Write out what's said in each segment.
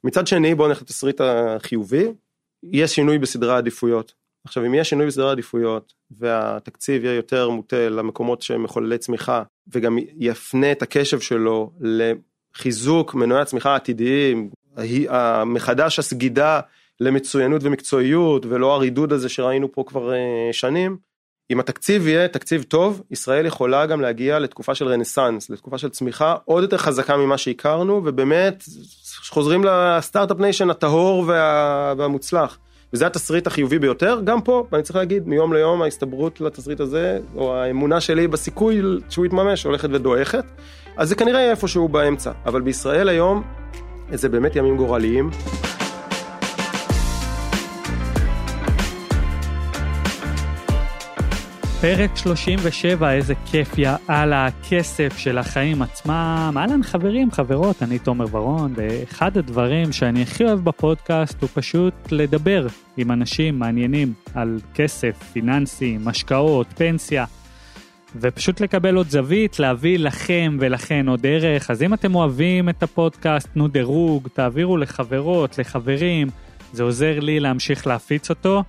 מצד שני, בואו נלך לתסריט החיובי, יש שינוי בסדרי העדיפויות. עכשיו, אם יש שינוי בסדרי העדיפויות, והתקציב יהיה יותר מוטה למקומות שהם מחוללי צמיחה, וגם יפנה את הקשב שלו לחיזוק מנועי הצמיחה העתידיים, המחדש הסגידה למצוינות ומקצועיות, ולא הרידוד הזה שראינו פה כבר שנים, אם התקציב יהיה תקציב טוב, ישראל יכולה גם להגיע לתקופה של רנסנס, לתקופה של צמיחה עוד יותר חזקה ממה שהכרנו, ובאמת חוזרים לסטארט-אפ ניישן הטהור והמוצלח. וזה התסריט החיובי ביותר, גם פה, ואני צריך להגיד, מיום ליום ההסתברות לתסריט הזה, או האמונה שלי בסיכוי שהוא יתממש, הולכת ודועכת, אז זה כנראה יהיה איפשהו באמצע, אבל בישראל היום, זה באמת ימים גורליים. פרק 37, איזה כיף על הכסף של החיים עצמם. אהלן חברים, חברות, אני תומר ורון, ואחד הדברים שאני הכי אוהב בפודקאסט הוא פשוט לדבר עם אנשים מעניינים על כסף, פיננסים, השקעות, פנסיה, ופשוט לקבל עוד זווית, להביא לכם ולכן עוד ערך. אז אם אתם אוהבים את הפודקאסט, תנו דירוג, תעבירו לחברות, לחברים, זה עוזר לי להמשיך להפיץ אותו.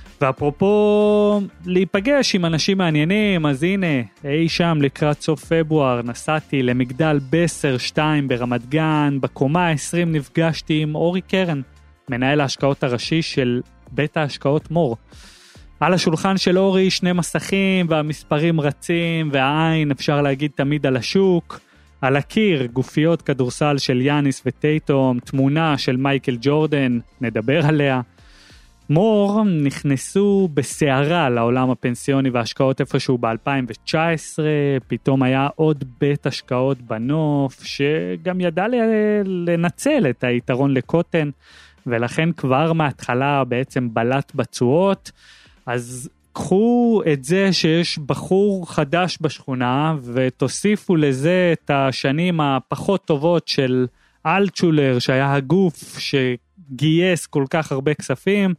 ואפרופו להיפגש עם אנשים מעניינים, אז הנה, אי שם לקראת סוף פברואר, נסעתי למגדל בסר 2 ברמת גן, בקומה 20 נפגשתי עם אורי קרן, מנהל ההשקעות הראשי של בית ההשקעות מור. על השולחן של אורי 2 מסכים, והמספרים רצים, והעין אפשר להגיד תמיד על השוק, על הקיר, גופיות כדורסל של יאניס וטייטום, תמונה של מייקל ג'ורדן, נדבר עליה. מור נכנסו בסערה לעולם הפנסיוני וההשקעות איפשהו ב-2019, פתאום היה עוד בית השקעות בנוף, שגם ידע לנצל את היתרון לקוטן, ולכן כבר מההתחלה בעצם בלט בצועות. אז קחו את זה שיש בחור חדש בשכונה, ותוסיפו לזה את השנים הפחות טובות של אלטשולר, שהיה הגוף גייס כל כך הרבה כספים,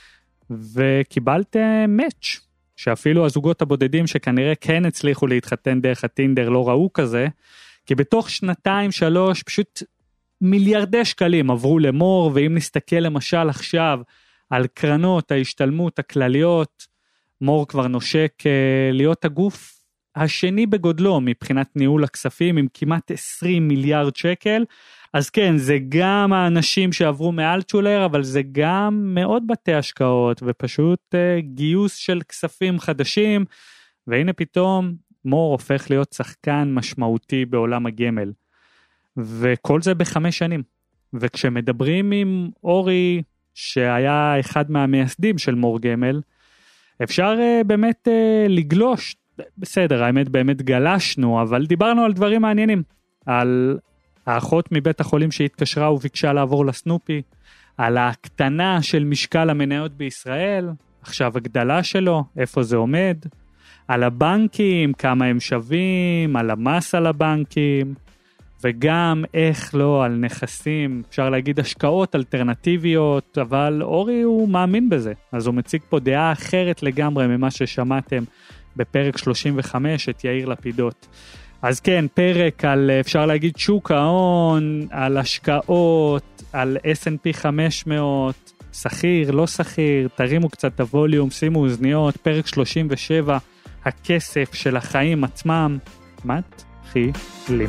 וקיבלתם מאץ' שאפילו הזוגות הבודדים שכנראה כן הצליחו להתחתן דרך הטינדר לא ראו כזה, כי בתוך 2-3 פשוט מיליארדי שקלים עברו למור. ואם נסתכל למשל עכשיו על קרנות ההשתלמות הכלליות, מור כבר נושק להיות הגוף השני בגודלו מבחינת ניהול הכספים, עם כמעט 20 מיליארד שקל. אז כן, זה גם האנשים שעברו מאלטשולר, אבל זה גם מאוד בתי השקעות, ופשוט גיוס של כספים חדשים, והנה פתאום מור הופך להיות שחקן משמעותי בעולם הגמל. וכל זה ב5 שנים. וכשמדברים עם אורי, שהיה אחד מהמייסדים של מור גמל, אפשר באמת לגלוש, בסדר, האמת באמת גלשנו, אבל דיברנו על דברים מעניינים, על האחות מבית החולים שהתקשרה וביקשה לעבור לסנופי, על ההקטנה של משקל המניות בישראל, עכשיו הגדלה שלו, איפה זה עומד, על הבנקים, כמה הם שווים, על המס על הבנקים, וגם איך לא על נכסים, אפשר להגיד השקעות אלטרנטיביות, אבל אורי הוא מאמין בזה, אז הוא מציג פה דעה אחרת לגמרי ממה ששמעתם בפרק 35 את יאיר לפידות. אז כן, פרק על, אפשר להגיד, שוק ההון, על השקעות, על S&P 500, שכיר, לא שכיר, תרימו קצת הווליום, שימו אוזניות, פרק 37, הכסף של החיים עצמם, מתחילים.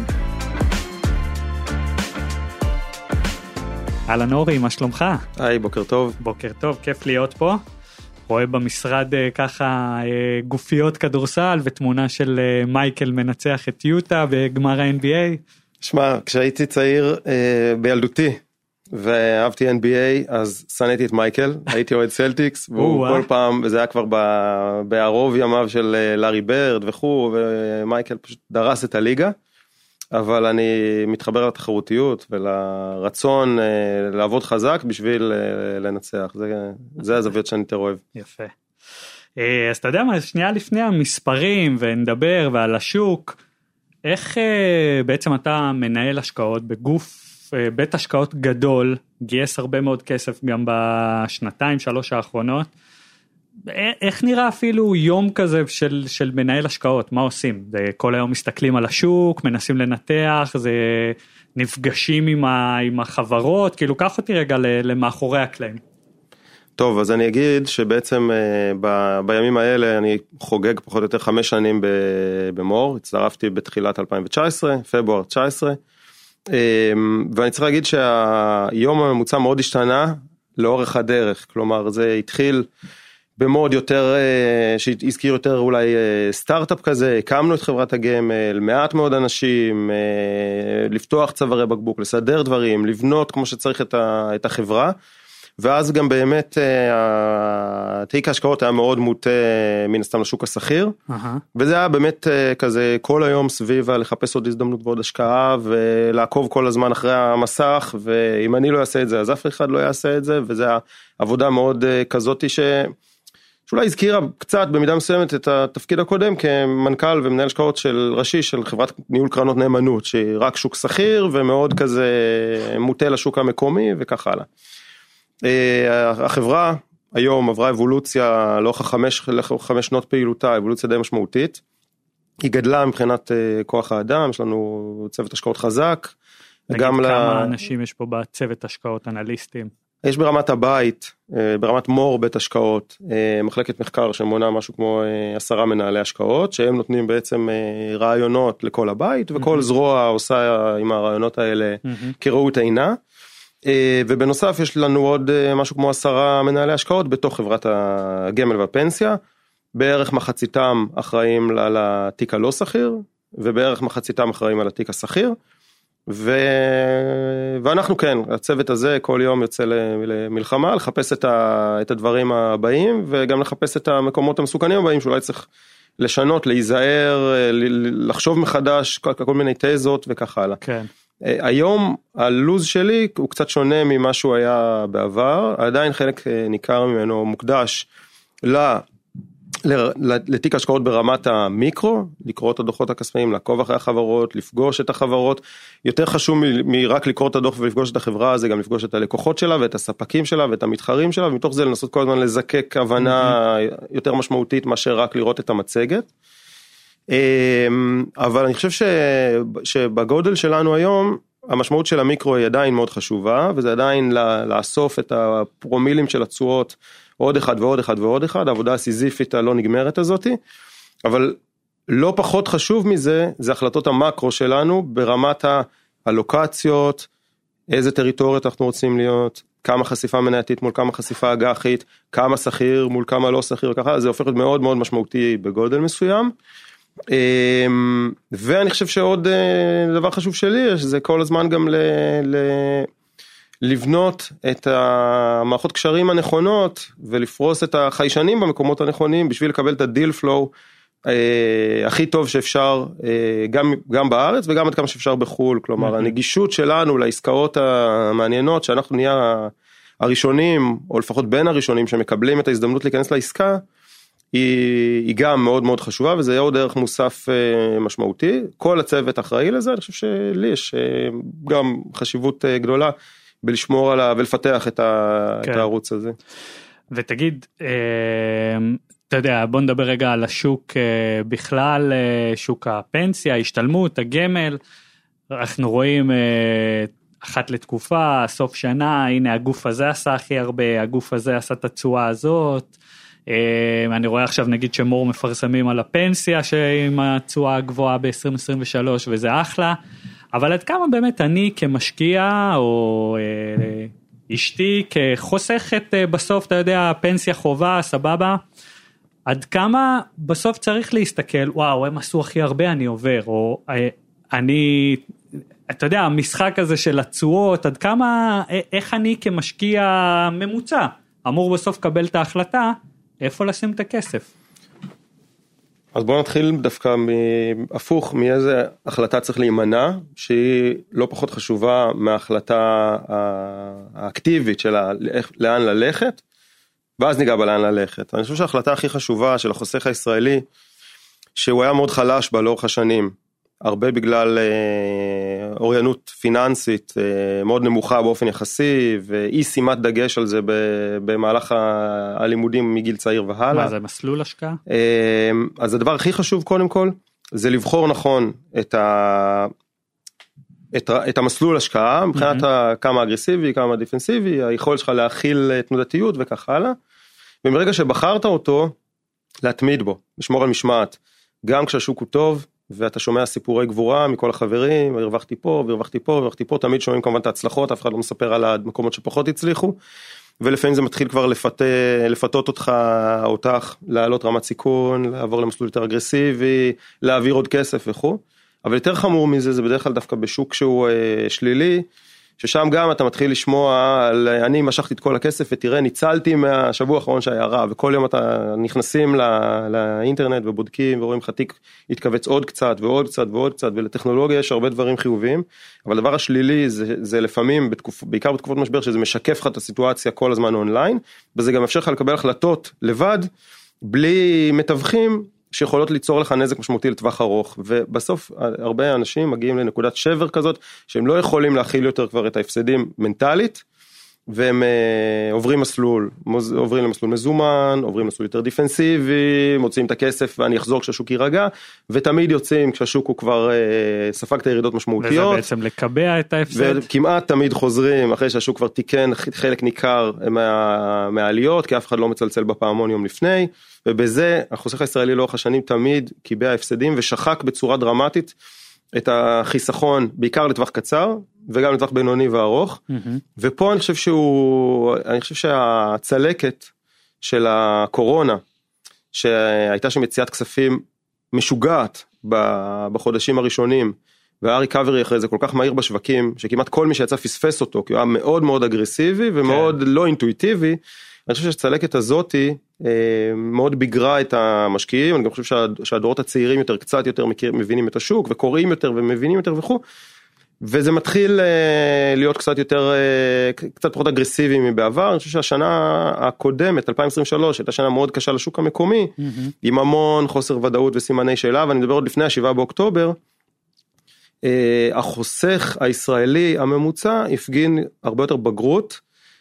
אהלן אורי, מה שלומך? היי, בוקר טוב. בוקר טוב, כיף להיות פה. רואה במשרד ככה גופיות כדורסל ותמונה של מייקל מנצח את יוטה בגמר ה-NBA. שמע, כשהייתי צעיר בילדותי ואהבתי NBA, אז שנאתי את מייקל, הייתי אוהד סלטיקס, והוא כל פעם, וזה היה כבר בערוב ימיו של לארי ברד וכו', ומייקל פשוט דרס את הליגה, אבל אני מתחבר לתחרותיות ולרצון לעבוד חזק בשביל לנצח. זה הזוויות שאני יותר אוהב. יפה. אז אתה יודע מה, שנייה לפני המספרים ונדבר ועל השוק, איך בעצם אתה מנהל השקעות בגוף, בית השקעות גדול, גייס הרבה מאוד כסף גם ב2-3 האחרונות, איך נראה אפילו יום כזה של מנהל השקעות? מה עושים? זה כל היום מסתכלים על השוק, מנסים לנתח, זה נפגשים עם החברות, כאילו קח אותי רגע למאחורי הקלעים. טוב, אז אני אגיד שבעצם בימים האלה אני חוגג פחות או יותר 5 שנים במור, הצטרפתי בתחילת 2019, פברואר 19, ואני צריך להגיד שהיום הממוצע מאוד השתנה לאורך הדרך, כלומר זה התחיל במוד יותר, שהזכיר יותר אולי סטארט-אפ כזה, הקמנו את חברת הגמל, מעט מאוד אנשים, לפתוח צווארי בקבוק, לסדר דברים, לבנות כמו שצריך את החברה, ואז גם באמת תיק ההשקעות היה מאוד מוטה מן הסתם לשוק השכיר, וזה היה באמת כזה כל היום סביב לחפש עוד הזדמנות ועוד השקעה, ולעקוב כל הזמן אחרי המסך, ואם אני לא אעשה את זה אז אף אחד לא יעשה את זה, וזה עבודה מאוד כזאת שאולי הזכירה קצת במידה מסוימת את התפקיד הקודם כמנכ"ל ומנהל השקעות של ראשי של חברת ניהול קרנות נאמנות, שהיא רק שוק שכיר ומאוד כזה מוטה לשוק המקומי וכך הלאה. החברה היום עברה אבולוציה לאורך 5 שנות פעילותה, אבולוציה די משמעותית. היא גדלה מבחינת כוח האדם, יש לנו צוות השקעות חזק. נגיד כמה אנשים יש פה בצוות השקעות אנליסטים? יש ברמת הבית, ברמת מור בית השקעות, מחלקת מחקר שמונה משהו כמו 10 מנהלי השקעות, שהם נותנים בעצם רעיונות לכל הבית, וכל זרוע עושה עם הרעיונות האלה כראות עינה. ובנוסף יש לנו עוד משהו כמו 10 מנהלי השקעות בתוך חברת הגמל והפנסיה, בערך מחציתם אחראים לתיק הלא שכיר, ובערך מחציתם אחראים על התיק השכיר, ואנחנו כן, הצוות הזה כל יום יוצא למלחמה, לחפש את הדברים הבאים, וגם לחפש את המקומות המסוכנים הבאים, שאולי צריך לשנות, להיזהר, לחשוב מחדש, כל מיני תזות וכך הלאה. כן. היום הלוז שלי הוא קצת שונה ממה שהוא היה בעבר, עדיין חלק ניכר ממנו מוקדש לתיק השקעות ברמת המיקרו, לקרוא את הדוחות הכספיים, לעקוב אחרי החברות, לפגוש את החברות, יותר חשוב מרק לקרוא את הדוח ולפגוש את החברה, זה גם לפגוש את הלקוחות שלה ואת הספקים שלה ואת המתחרים שלה, ומתוך זה לנסות כל הזמן לזקק הבנה יותר משמעותית מאשר רק לראות את המצגת. אבל אני חושב שבגודל שלנו היום, המשמעות של המיקרו היא עדיין מאוד חשובה, וזה עדיין לאסוף את הפרומילים של התשואות, עוד אחד ועוד אחד ועוד אחד, העבודה הסיזיפית הלא נגמרת הזאת, אבל לא פחות חשוב מזה, זה החלטות המקרו שלנו, ברמת הלוקציות, איזה טריטוריות אנחנו רוצים להיות, כמה חשיפה מנייתית מול כמה חשיפה אג"חית, כמה שכיר מול כמה לא שכיר, וככה, זה הופך להיות מאוד מאוד משמעותי בגודל מסוים, ואני חושב שעוד דבר חשוב שלי, זה כל הזמן גם לבנות את המערכות קשרים הנכונות, ולפרוס את החיישנים במקומות הנכונים, בשביל לקבל את הדיל פלואו הכי טוב שאפשר, גם בארץ וגם עד כמה שאפשר בחול, כלומר הנגישות שלנו לעסקאות המעניינות, שאנחנו נהיה הראשונים, או לפחות בין הראשונים שמקבלים את ההזדמנות להיכנס לעסקה, היא גם מאוד מאוד חשובה, וזה עוד דרך מוסף משמעותי. כל הצוות אחראי לזה, אני חושב שלי יש גם חשיבות גדולה, בלשמור עליו ולפתח את הערוץ הזה. ותגיד, אתה יודע, בוא נדבר רגע על השוק בכלל, שוק הפנסיה, השתלמות, הגמל, אנחנו רואים אחת לתקופה, סוף שנה, הנה הגוף הזה עשה הכי הרבה, הגוף הזה עשה את התשואה הזאת, אני רואה עכשיו נגיד שמור מפרסמים על הפנסיה שעם התשואה הגבוהה ב-2023 וזה אחלה, אבל עד כמה באמת אני כמשקיע או אשתי כחוסכת בסוף, אתה יודע, פנסיה חובה, סבבה, עד כמה בסוף צריך להסתכל, וואו, הם עשו הכי הרבה, אני עובר, או אני, אתה יודע, המשחק הזה של התשואות, עד כמה, איך אני כמשקיע ממוצע, אמור בסוף קבל את ההחלטה, איפה לשים את הכסף? אז בואו נתחיל דווקא הפוך מאיזה החלטה צריך להימנע, שהיא לא פחות חשובה מההחלטה האקטיבית של לאן ללכת, ואז ניגע בלאן ללכת. אני חושב שההחלטה הכי חשובה של החוסך הישראלי, שהוא היה מאוד חלש בה לאורך השנים, הרבה בגלל אוריינות פיננסית מאוד נמוכה באופן יחסי, ואי שימת דגש על זה במהלך הלימודים מגיל צעיר והלאה. מה זה, מסלול השקעה? אז הדבר הכי חשוב קודם כל, זה לבחור נכון את המסלול השקעה, מבחינת כמה אגרסיבי, כמה דיפנסיבי, היכולת שלך להכיל תנודתיות וכך הלאה, ומרגע שבחרת אותו, להתמיד בו, לשמור על משמעת, גם כשהשוק הוא טוב, ואתה שומע סיפורי גבורה מכל החברים, הרווחתי פה, והרווחתי פה, והרווחתי פה, תמיד שומעים כמובן את ההצלחות, אף אחד לא מספר על המקומות שפחות הצליחו, ולפעמים זה מתחיל כבר לפתות אותך, לעלות רמת סיכון, לעבור למסלול יותר אגרסיבי, להעביר עוד כסף וכו'. אבל יותר חמור מזה, זה בדרך כלל דווקא בשוק שהוא שלילי, ששם גם אתה מתחיל לשמוע על אני משכתי את כל הכסף ותראה ניצלתי מהשבוע האחרון שהיה רע, וכל יום אתה נכנסים לאינטרנט ובודקים ורואים חתיק התכווץ עוד קצת ועוד קצת ועוד קצת, ולטכנולוגיה יש הרבה דברים חיוביים, אבל הדבר השלילי זה לפעמים, בעיקר בתקופות משבר, שזה משקף לך את הסיטואציה כל הזמן אונליין, וזה גם אפשר לך לקבל החלטות לבד, בלי מתווכים, שיכולות ליצור לך נזק משמעותי לטווח ארוך, ובסוף הרבה אנשים מגיעים לנקודת שבר כזאת, שהם לא יכולים להכיל יותר כבר את ההפסדים מנטלית, והם עוברים למסלול מזומן, עוברים מסלול יותר דיפנסיבי, מוצאים את הכסף ואני אחזור כשהשוק יירגע, ותמיד יוצאים כשהשוק הוא כבר ספג את הירידות משמעותיות. וזה בעצם לקבע את ההפסד. וכמעט תמיד חוזרים אחרי שהשוק כבר תיקן חלק ניכר מהעליות, כי אף אחד לא מצלצל בפעמון יום לפני, ובזה החוסך הישראלי לאורך השנים תמיד קיבע ההפסדים ושחק בצורה דרמטית את החיסכון, בעיקר לטווח קצר, וגם לטווח בינוני וארוך, ופה אני חושב שהצלקת של הקורונה, שהייתה שם יציאת כספים משוגעת בחודשים הראשונים, והריקאברי אחרי זה כל כך מהיר בשווקים, שכמעט כל מי שיצא פספס אותו, כי הוא היה מאוד מאוד אגרסיבי, ומאוד לא אינטואיטיבי, אני חושב שהצלקת הזאתי מאוד ביגרה את המשקיעים, אני גם חושב שהדורות הצעירים יותר, קצת יותר מבינים את השוק, וקוראים יותר ומבינים יותר וכו', וזה מתחיל להיות קצת פחות אגרסיבי מבעבר. אני חושב שהשנה הקודמת, 2023, הייתה שנה מאוד קשה לשוק המקומי, עם המון חוסר ודאות וסימני שאלה, ואני מדבר עוד לפני 7 באוקטובר, החוסך הישראלי הממוצע הפגין הרבה יותר בגרות,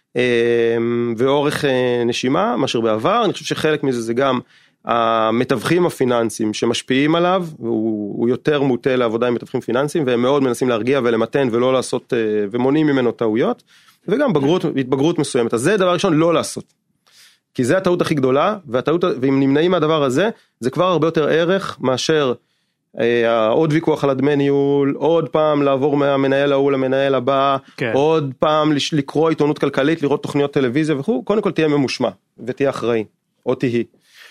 ואורך נשימה, מאשר בעבר. אני חושב שחלק מזה זה גם המתווכים הפיננסיים שמשפיעים עליו, והוא יותר מוטה לעבודה עם מתווכים פיננסיים, והם מאוד מנסים להרגיע ולמתן ולא לעשות, ומונעים ממנו טעויות, וגם התבגרות מסוימת. אז זה דבר ראשון לא לעשות, כי זה הטעות הכי גדולה, ואם נמנעים מהדבר הזה, זה כבר הרבה יותר ערך מאשר עוד ויכוח על הדמי ניהול, עוד פעם לעבור מהמנהל ההוא למנהל הבא, עוד פעם לקרוא עיתונות כלכלית, לראות תוכניות טלוויזיה וכו', קודם כל תהיה ממושמע, ותהיה אחראי, או תהי.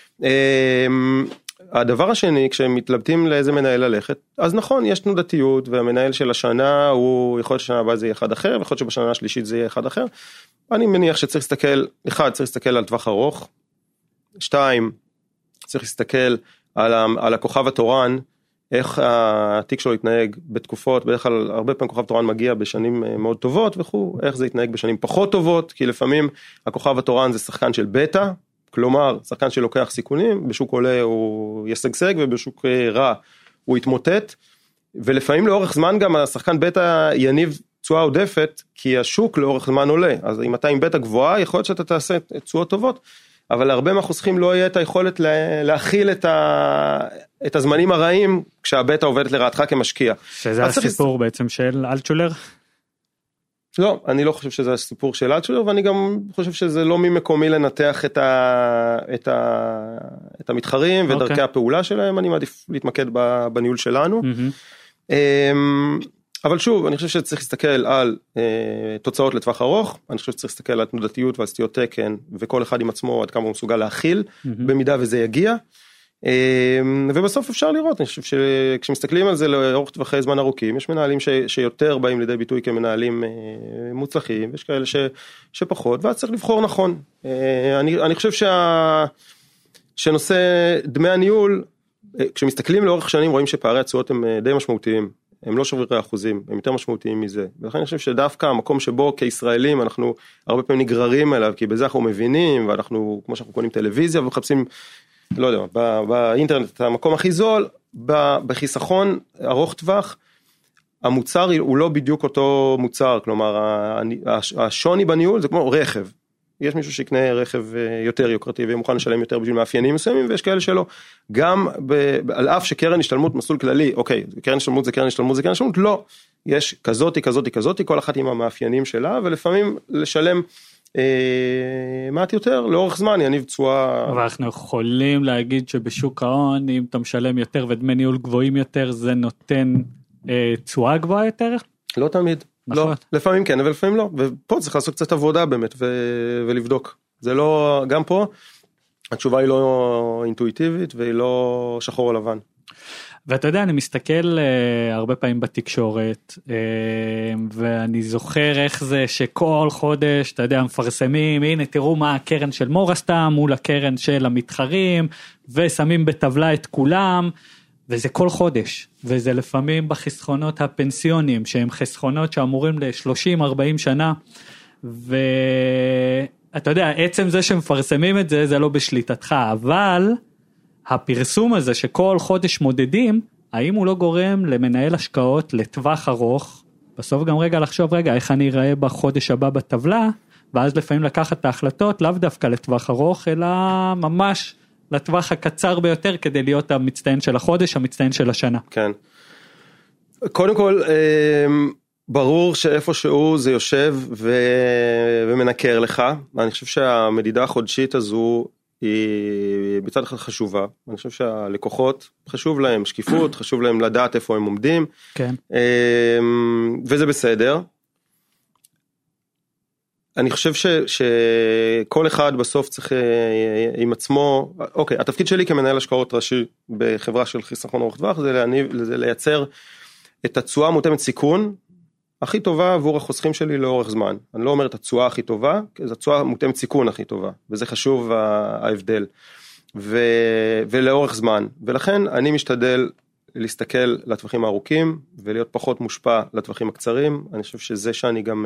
הדבר השני, כשהם מתלבטים לאיזה מנהל ללכת, אז נכון, יש תנודתיות, והמנהל של השנה, הוא יכול להיות ששנה הבאה זה יהיה אחד אחר, ויכול להיות שבשנה השלישית זה יהיה אחד אחר. אני מניח שצריך להסתכל, אחד, צריך להסתכל על טווח ארוך, 2, צריך להסתכל על הכוכב התורן, איך התיק שלו יתנהג בתקופות, בדרך כלל הרבה פעמים כוכב תורן מגיע בשנים מאוד טובות וכו', איך זה יתנהג בשנים פחות טובות, כי לפעמים הכוכב התורן זה שחקן של בטא, כלומר שחקן שלוקח סיכונים, בשוק עולה הוא יסגסג ובשוק רע הוא יתמוטט, ולפעמים לאורך זמן גם השחקן בטא יניב תשואה עודפת, כי השוק לאורך זמן עולה, אז אם אתה עם בטא גבוהה, יכול להיות שאתה תעשה תשואות טובות, אבל להרבה מהחוסכים לא יהיה את היכולת להכיל את הזמנים הרעים, כשהבטא עובדת לרעתך כמשקיע. שזה הסיפור בעצם של אלטשולר? לא, אני לא חושב שזה הסיפור של אלטשולר, ואני גם חושב שזה לא ממקומי לנתח את המתחרים, ודרכי הפעולה שלהם, אני מעדיף להתמקד בניהול שלנו. אבל שוב, אני חושב שצריך להסתכל על תוצאות לטווח ארוך, אני חושב שצריך להסתכל על תנודתיות ועל סטיות תקן, וכל אחד עם עצמו עד כמה הוא מסוגל להכיל, במידה וזה יגיע, ובסוף אפשר לראות, אני חושב שכשמסתכלים על זה לאורך טווחי זמן ארוכים, יש מנהלים שיותר באים לידי ביטוי כמנהלים מוצלחים, ויש כאלה שפחות, ואז צריך לבחור נכון. אני חושב שנושא דמי הניהול, כשמסתכלים לאורך שנים רואים שפערי התשואות הם די משמעותיים, הם לא שברי אחוזים, הם יותר משמעותיים מזה, ולכן אני חושב שדווקא המקום שבו כישראלים אנחנו הרבה פעמים נגררים אליו, כי בזה אנחנו מבינים, ואנחנו, כמו שאנחנו קונים טלוויזיה ומחפשים, לא יודע, באינטרנט את המקום הכי זול, בחיסכון ארוך טווח, המוצר הוא לא בדיוק אותו מוצר, כלומר, השוני בניהול זה כמו רכב, יש מישהו שיקנה רכב יותר יוקרתי, ומוכן לשלם יותר בשביל מאפיינים מסוימים, ויש כאלה שלא. גם על אף שקרן השתלמות מסלול כללי, אוקיי, קרן השתלמות זה קרן השתלמות זה קרן השתלמות, לא. יש כזאתי, כל אחת עם המאפיינים שלה, ולפעמים לשלם מעט יותר, לאורך זמן יניב תשואה. אבל אנחנו יכולים להגיד שבשוק ההון, אם אתה משלם יותר ודמי ניהול גבוהים יותר, זה נותן תשואה גבוהה יותר? לא תמיד. נכון. לא, לפעמים כן, אבל לפעמים לא, ופה צריך לעשות קצת עבודה באמת, ולבדוק. זה לא, גם פה, התשובה היא לא אינטואיטיבית, והיא לא שחור או לבן. ואתה יודע, אני מסתכל הרבה פעמים בתקשורת, ואני זוכר איך זה שכל חודש, אתה יודע, מפרסמים, הנה תראו מה הקרן של מור עשתה, מול הקרן של המתחרים, ושמים בטבלה את כולם, וזה כל חודש, וזה לפעמים בחסכונות הפנסיונים, שהם חסכונות שאמורים ל-30-40 שנה, ואתה יודע, עצם זה שמפרסמים את זה, זה לא בשליטתך, אבל הפרסום הזה שכל חודש מודדים, האם הוא לא גורם למנהל השקעות לטווח ארוך, בסוף גם רגע לחשוב, רגע, איך אני אראה בחודש הבא בטבלה, ואז לפעמים לקחת את ההחלטות, לאו דווקא לטווח ארוך, אלא ממש לטווח הקצר ביותר, כדי להיות המצטיין של החודש, המצטיין של השנה. כן. קודם כל, ברור שאיפשהו זה יושב ומנקר לך, אני חושב שהמדידה החודשית הזו, היא בצד אחד חשובה, אני חושב שהלקוחות חשוב להם שקיפות, חשוב להם לדעת איפה הם עומדים, כן. וזה בסדר. אני חושב שכל אחד בסוף צריך עם עצמו, אוקיי, התפקיד שלי כמנהל השקעות ראשי בחברה של חיסכון ארוך טווח, זה לייצר את התשואה מותאמת סיכון, הכי טובה עבור החוסכים שלי לאורך זמן. אני לא אומר את התשואה הכי טובה, כי זו התשואה מותאמת סיכון הכי טובה, וזה חשוב ההבדל, ולאורך זמן. ולכן אני משתדל להסתכל לטווחים הארוכים, ולהיות פחות מושפע לטווחים הקצרים. אני חושב שזה שאני גם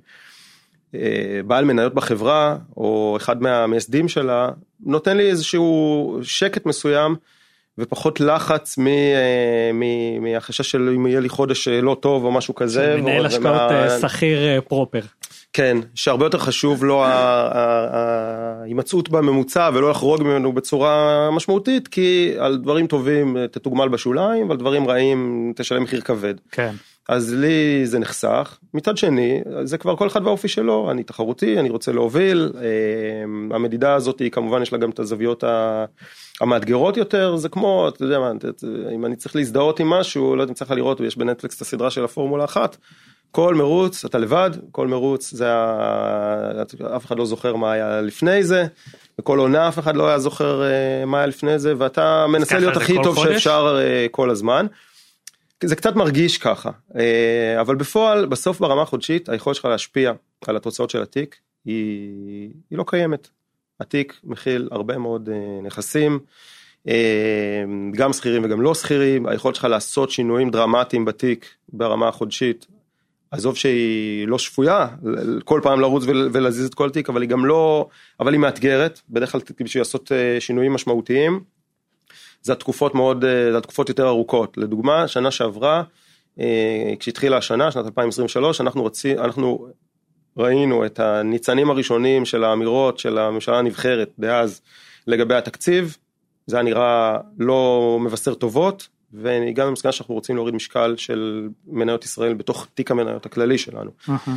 בעל מניות בחברה, או אחד מהמייסדים שלה, נותן לי איזשהו שקט מסוים, ופחות לחץ מהחשש של אם יהיה לי חודש לא טוב או משהו כזה. מנהל השקעות שכיר פרופר. כן, שהרבה יותר חשוב לו ההימצאות בממוצע ולא לחרוג ממנו בצורה משמעותית, כי על דברים טובים תתוגמל בשוליים, ועל דברים רעים תשלם מחיר כבד. כן. אז לי זה נחסך. מצד שני, זה כבר כל אחד והאופי שלו, אני תחרותי, אני רוצה להוביל, המדידה הזאת היא כמובן יש לה גם את הזוויות המאתגרות יותר, זה כמו, אתה יודע מה, אם אני צריך להזדהות עם משהו, לא יודע אם צריך לראות, ויש בנטפליקס את הסדרה של הפורמולה 1, כל מרוץ, אתה לבד, כל מרוץ, אף אחד לא זוכר מה היה לפני זה, וכל עונה אף אחד לא היה זוכר מה היה לפני זה, ואתה מנסה להיות הכי טוב שאפשר כל הזמן, זה קצת מרגיש ככה, אבל בפועל, בסוף ברמה החודשית, היכולת שלך להשפיע על התוצאות של התיק, היא לא קיימת. התיק מכיל הרבה מאוד נכסים, גם שכירים וגם לא שכירים, היכולת שלך לעשות שינויים דרמטיים בתיק ברמה החודשית, עזוב שהיא לא שפויה, כל פעם לרוץ ולהזיז את כל התיק, אבל היא גם לא, אבל היא מאתגרת, בדרך כלל בשביל לעשות שינויים משמעותיים, זה התקופות יותר ארוכות. לדוגמה, שנה שעברה, כשהתחילה השנה, שנת 2023, אנחנו ראינו את הניצנים הראשונים של האמירות של הממשלה הנבחרת דאז לגבי התקציב, זה היה נראה לא מבשר טובות, והגענו למסקנה שאנחנו רוצים להוריד משקל של מניות ישראל בתוך תיק המניות הכללי שלנו.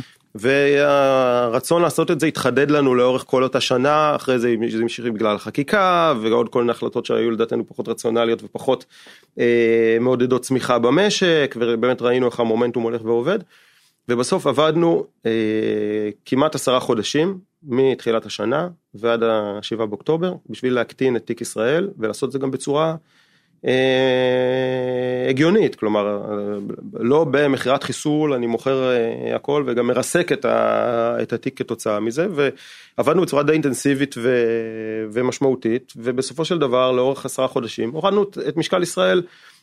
והרצון לעשות את זה התחדד לנו לאורך כל אותה שנה, אחרי זה המשיך בגלל החקיקה, ועוד כל מיני החלטות שהיו לדעתנו פחות רציונליות ופחות מעודדות צמיחה במשק, ובאמת ראינו איך המומנטום הולך ועובד, ובסוף עבדנו כמעט 10 חודשים מתחילת השנה ועד ה7 באוקטובר, בשביל להקטין את תיק ישראל, ולעשות את זה גם בצורה הגיונית, כלומר, לא במחירת חיסול, אני מוכר הכל, וגם מרסק את התיק כתוצאה מזה, ועבדנו בצורה די אינטנסיבית ומשמעותית, ובסופו של דבר, לאורך 10 חודשים, הורדנו את משקל ישראל,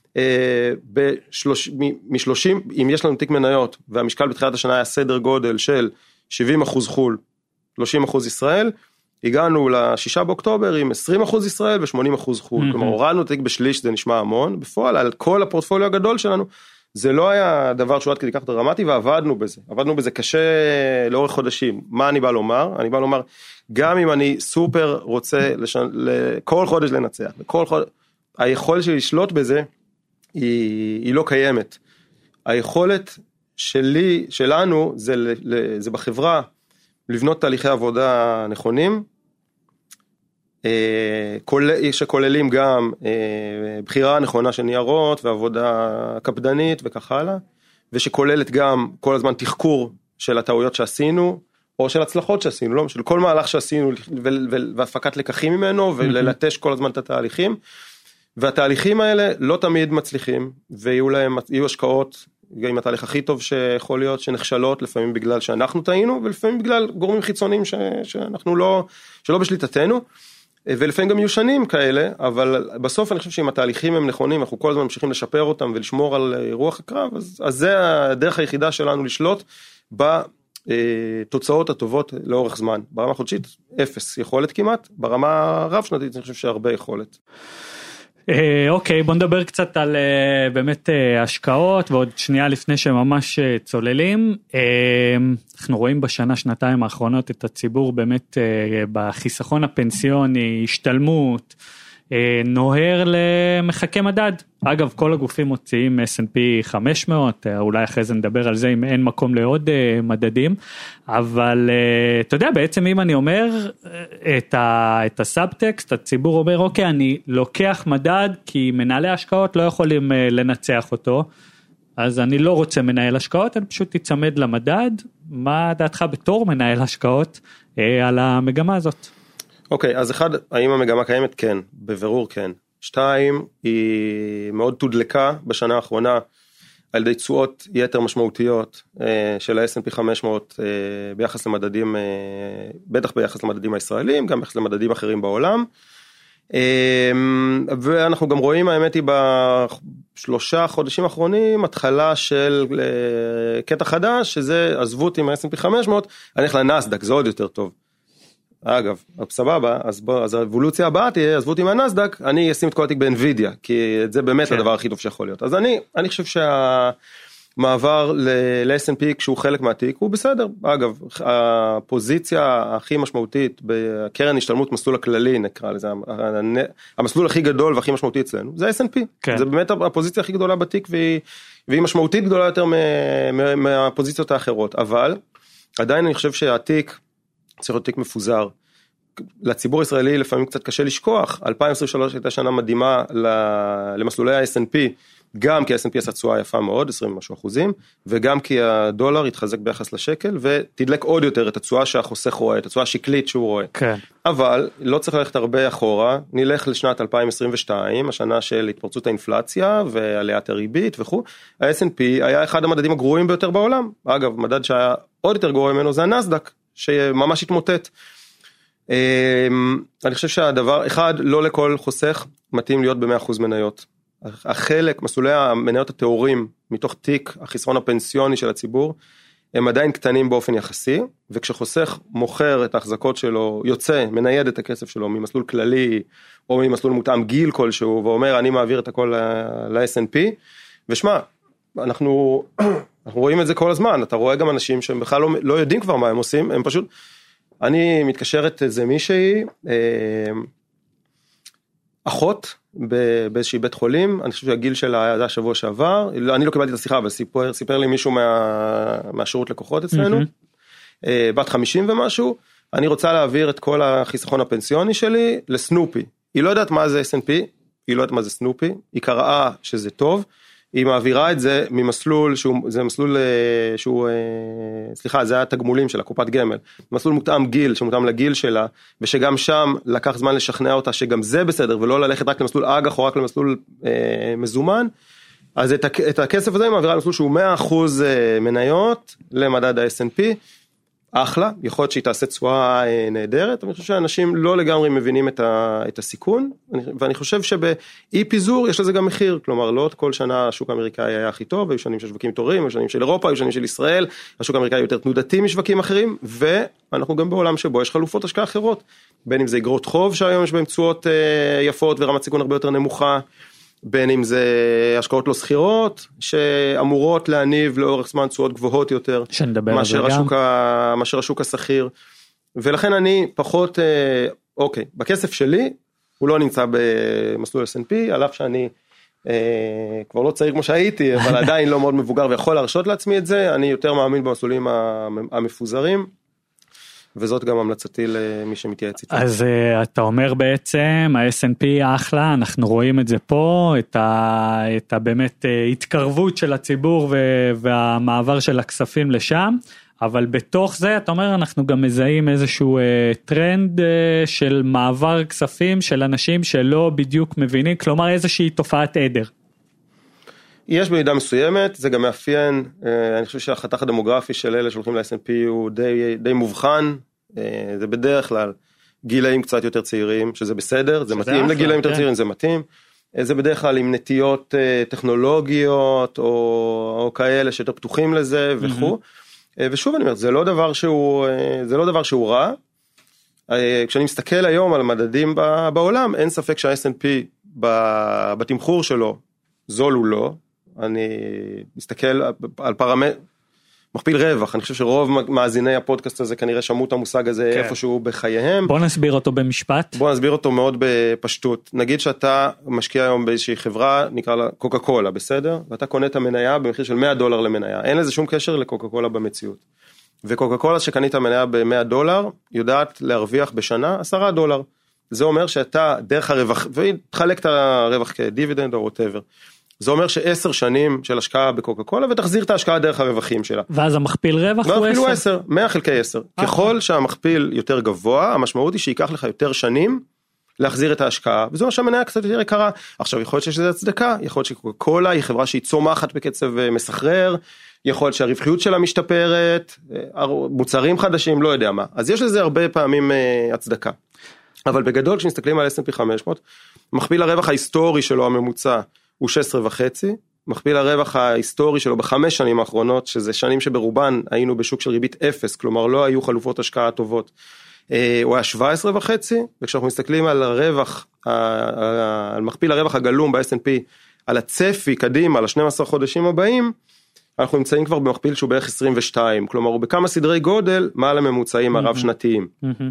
מ-30, אם יש לנו תיק מניות, והמשקל בתחילת השנה היה סדר גודל של 70% חול, 30% ישראל, הגענו ל6 באוקטובר עם 20% ישראל ו80% חול, כלומר הורדנו תיק בשליש, זה נשמע המון, בפועל על כל הפורטפוליו הגדול שלנו, זה לא היה דבר שהוא עד כדי כך דרמטי, ועבדנו בזה. עבדנו בזה קשה לאורך חודשים. מה אני בא לומר? אני בא לומר, גם אם אני סופר רוצה כל חודש לנצח, היכולת שלי לשלוט בזה, היא לא קיימת. היכולת שלנו, זה בחברה, לבנות תהליכי עבודה נכונים, שכוללים גם בחירה נכונה של ניירות ועבודה קפדנית וכך הלאה, ושכוללת גם כל הזמן תחקור של הטעויות שעשינו, או של הצלחות שעשינו, לא? של כל מהלך שעשינו והפקת לקחים ממנו, וללטש כל הזמן את התהליכים, והתהליכים האלה לא תמיד מצליחים, ויהיו השקעות, עם התהליך הכי טוב שיכול להיות שנכשלות, לפעמים בגלל שאנחנו טעינו, ולפעמים בגלל גורמים חיצוניים שלא בשליטתנו, ולפעמים גם יהיו שנים כאלה, אבל בסוף אני חושב שאם התהליכים הם נכונים, אנחנו כל הזמן ממשיכים לשפר אותם ולשמור על רוח הקרב, אז זה הדרך היחידה שלנו לשלוט בתוצאות הטובות לאורך זמן. ברמה חודשית, 0 יכולת כמעט, ברמה רב שנתית אני חושב שהרבה יכולת. אוקיי, בוא נדבר קצת על באמת השקעות, ועוד שנייה לפני שממש צוללים. אנחנו רואים בשנה, שנתיים האחרונות את הציבור באמת בחיסכון הפנסיוני, השתלמות, נוהר למחקי מדד. אגב, כל הגופים מוציאים S&P 500, אולי אחרי זה נדבר על זה אם אין מקום לעוד מדדים, אבל אתה יודע, בעצם אם אני אומר את הסאבטקסט, הציבור אומר, אוקיי, אני לוקח מדד, כי מנהלי השקעות לא יכולים לנצח אותו, אז אני לא רוצה מנהל השקעות, אני פשוט תצמד למדד. מה דעתך בתור מנהל השקעות על המגמה הזאת? אוקיי, אז אחד, האם המגמה קיימת? כן, בבירור כן. 2, היא מאוד תודלקה בשנה האחרונה, על ידי תשואות יתר משמעותיות של ה-S&P 500 ביחס למדדים, בטח ביחס למדדים הישראלים, גם ביחס למדדים אחרים בעולם. ואנחנו גם רואים, האמת היא, ב3 חודשים האחרונים, התחלה של קטע חדש, שזה עזבות עם ה-S&P 500, אני הולך לנסדק, זה עוד יותר טוב. אגב, סבבה, אז האבולוציה הבאה תהיה, עזבו אותי מהנסדק, אני אשים את כל התיק באנווידיה, כי זה באמת הדבר הכי טוב שיכול להיות. אז אני חושב שהמעבר ל-S&P כשהוא חלק מהתיק, הוא בסדר. אגב, הפוזיציה הכי משמעותית בקרן השתלמות מסלול הכללי, נקרא לזה, המסלול הכי גדול והכי משמעותי אצלנו, זה S&P. זה באמת הפוזיציה הכי גדולה בתיק, והיא משמעותית גדולה יותר מהפוזיציות האחרות. אבל עדיין אני חושב שהתיק צריך להיות תיק מפוזר. לציבור הישראלי לפעמים קצת קשה לשכוח, 2023 הייתה שנה מדהימה למסלולי ה-S&P, גם כי ה-S&P עשה תשואה יפה מאוד, 20% וגם כי הדולר התחזק ביחס לשקל, ותדלק עוד יותר את התשואה שהחוסך רואה, את התשואה השקלית שהוא רואה. כן. אבל לא צריך ללכת הרבה אחורה, נלך לשנת 2022, השנה של התפרצות האינפלציה, ועליית הריבית וכו'. ה-S&P היה אחד המדדים הגרועים ביותר בעולם. אגב, מדד שהיה עוד יותר גרוע ממנו זה הנסדק, שממש התמוטט. אני חושב שהדבר, אחד, לא לכל חוסך מתאים להיות ב100% מניות. החלק, מסלולי המניות התיאורים, מתוך תיק החיסכון הפנסיוני של הציבור, הם עדיין קטנים באופן יחסי, וכשחוסך מוכר את ההחזקות שלו, יוצא, מנייד את הכסף שלו ממסלול כללי, או ממסלול מותאם גיל כלשהו, ואומר אני מעביר את הכל ל-S&P, ושמע, אנחנו רואים את זה כל הזמן, אתה רואה גם אנשים שהם בכלל לא יודעים כבר מה הם עושים, הם פשוט, אני מתקשרת איזה מישהי, אחות באיזושהי בית חולים, אני חושב שהגיל שלה היה שבוע שעבר, אני לא קיבלתי את השיחה, אבל סיפר לי מישהו מהשירות לקוחות אצלנו, בת 50 ומשהו, אני רוצה להעביר את כל החיסכון הפנסיוני שלי לסנופי, היא לא יודעת מה זה S&P, היא לא יודעת מה זה סנופי, היא קראה שזה טוב, היא מעבירה את זה ממסלול, זה מסלול שהוא, סליחה, זה היה תגמולים של הקופת גמל, מסלול מותאם גיל, שמותאם לגיל שלה, ושגם שם לקח זמן לשכנע אותה שגם זה בסדר, ולא ללכת רק למסלול אג"ח או רק למסלול מזומן, אז את הכסף הזה היא מעבירה למסלול שהוא 100% מניות למדד ה-S&P, אחלה, יכול להיות שהיא תעשה תשואה נהדרת, אני חושב שאנשים לא לגמרי מבינים את הסיכון, ואני חושב שבאי פיזור יש לזה גם מחיר, כלומר לא כל שנה השוק האמריקאי היה הכי טוב, היו שנים של שווקים תורים, היו שנים של אירופה, היו שנים של ישראל, השוק האמריקאי יותר תנודתי משווקים אחרים, ואנחנו גם בעולם שבו יש חלופות השקעה אחרות, בין אם זה אגרות חוב שהיום יש בהם תשואות יפות ורמת סיכון הרבה יותר נמוכה, בין אם זה השקעות לא סחירות, שאמורות להניב לאורך זמן תשואות גבוהות יותר, מאשר השוק הסחיר, ולכן אני פחות, אוקיי, בכסף שלי, הוא לא נמצא במסלול S&P, על אף שאני כבר לא צעיר כמו שהייתי, אבל עדיין לא מאוד מבוגר ויכול להרשות לעצמי את זה, אני יותר מאמין במסלולים המפוזרים, וזאת גם המלצתי למי שמתייעץ איתי. אז אתה אומר בעצם, ה-S&P אחלה, אנחנו רואים את זה פה, את באמת התקרבות של הציבור והמעבר של הכספים לשם, אבל בתוך זה, אתה אומר, אנחנו גם מזהים איזשהו טרנד של מעבר כספים של אנשים שלא בדיוק מבינים, כלומר איזושהי תופעת עדר. יש במידה מסוימת, זה גם מאפיין, אני חושב שהחתך הדמוגרפי של אלה שהולכים ל-S&P הוא די מובחן, זה בדרך כלל גילאים קצת יותר צעירים, שזה בסדר, זה מתאים לגילאים יותר צעירים, זה מתאים, זה בדרך כלל עם נטיות טכנולוגיות, או כאלה שיותר פתוחים לזה וכו', ושוב אני אומר, זה לא דבר שהוא רע, כשאני מסתכל היום על מדדים בעולם, אין ספק שה-S&P בתמחור שלו, זול הוא לא, אני מסתכל על מכפיל רווח, אני חושב שרוב מאזיני הפודקאסט הזה כנראה שמעו את המושג הזה איפשהו בחייהם. בוא נסביר אותו במשפט. בוא נסביר אותו מאוד בפשטות. נגיד שאתה משקיע היום באיזושהי חברה, נקרא לה קוקה קולה, בסדר? ואתה קונה את המניה במחיר של $100 למניה. אין לזה שום קשר לקוקה קולה במציאות. וקוקה קולה שקנית המניה $100, יודעת להרוויח בשנה $10. זה אומר שאתה דרך הרווח, ותחלק את הרווח כדיבידנד או whatever. זה אומר ש10 שנים של השקעה בקוקה קולה, ותחזיר את ההשקעה דרך הרווחים שלה. ואז המכפיל רווח הוא 10? 100 חלקי 10. ככל שהמכפיל יותר גבוה, המשמעות היא שיקח לך יותר שנים להחזיר את ההשקעה, וזה אומר שהמניה קצת יותר יקרה. עכשיו, יכול להיות שיש לזה הצדקה, יכול להיות שקוקה קולה היא חברה שהיא צומחת בקצב מסחרר, יכול להיות שהרווחיות שלה משתפרת, מוצרים חדשים, לא יודע מה. אז יש לזה הרבה פעמים הצדקה. אבל בגדול, כשנסתכלים על S&P 500, מכפיל הרווח ההיסטורי שלו הממוצע הוא 16.5, מכפיל הרווח ההיסטורי שלו ב5 שנים האחרונות, שזה שנים שברובן היינו בשוק של ריבית 0, כלומר לא היו חלופות השקעה טובות, הוא היה 17.5, וכשאנחנו מסתכלים על הרווח, על מכפיל הרווח הגלום ב-S&P, על הצפי קדימה, על 12 חודשים הבאים, אנחנו נמצאים כבר במכפיל שהוא בערך 22, כלומר הוא בכמה סדרי גודל, מעל הממוצעים הרב שנתיים.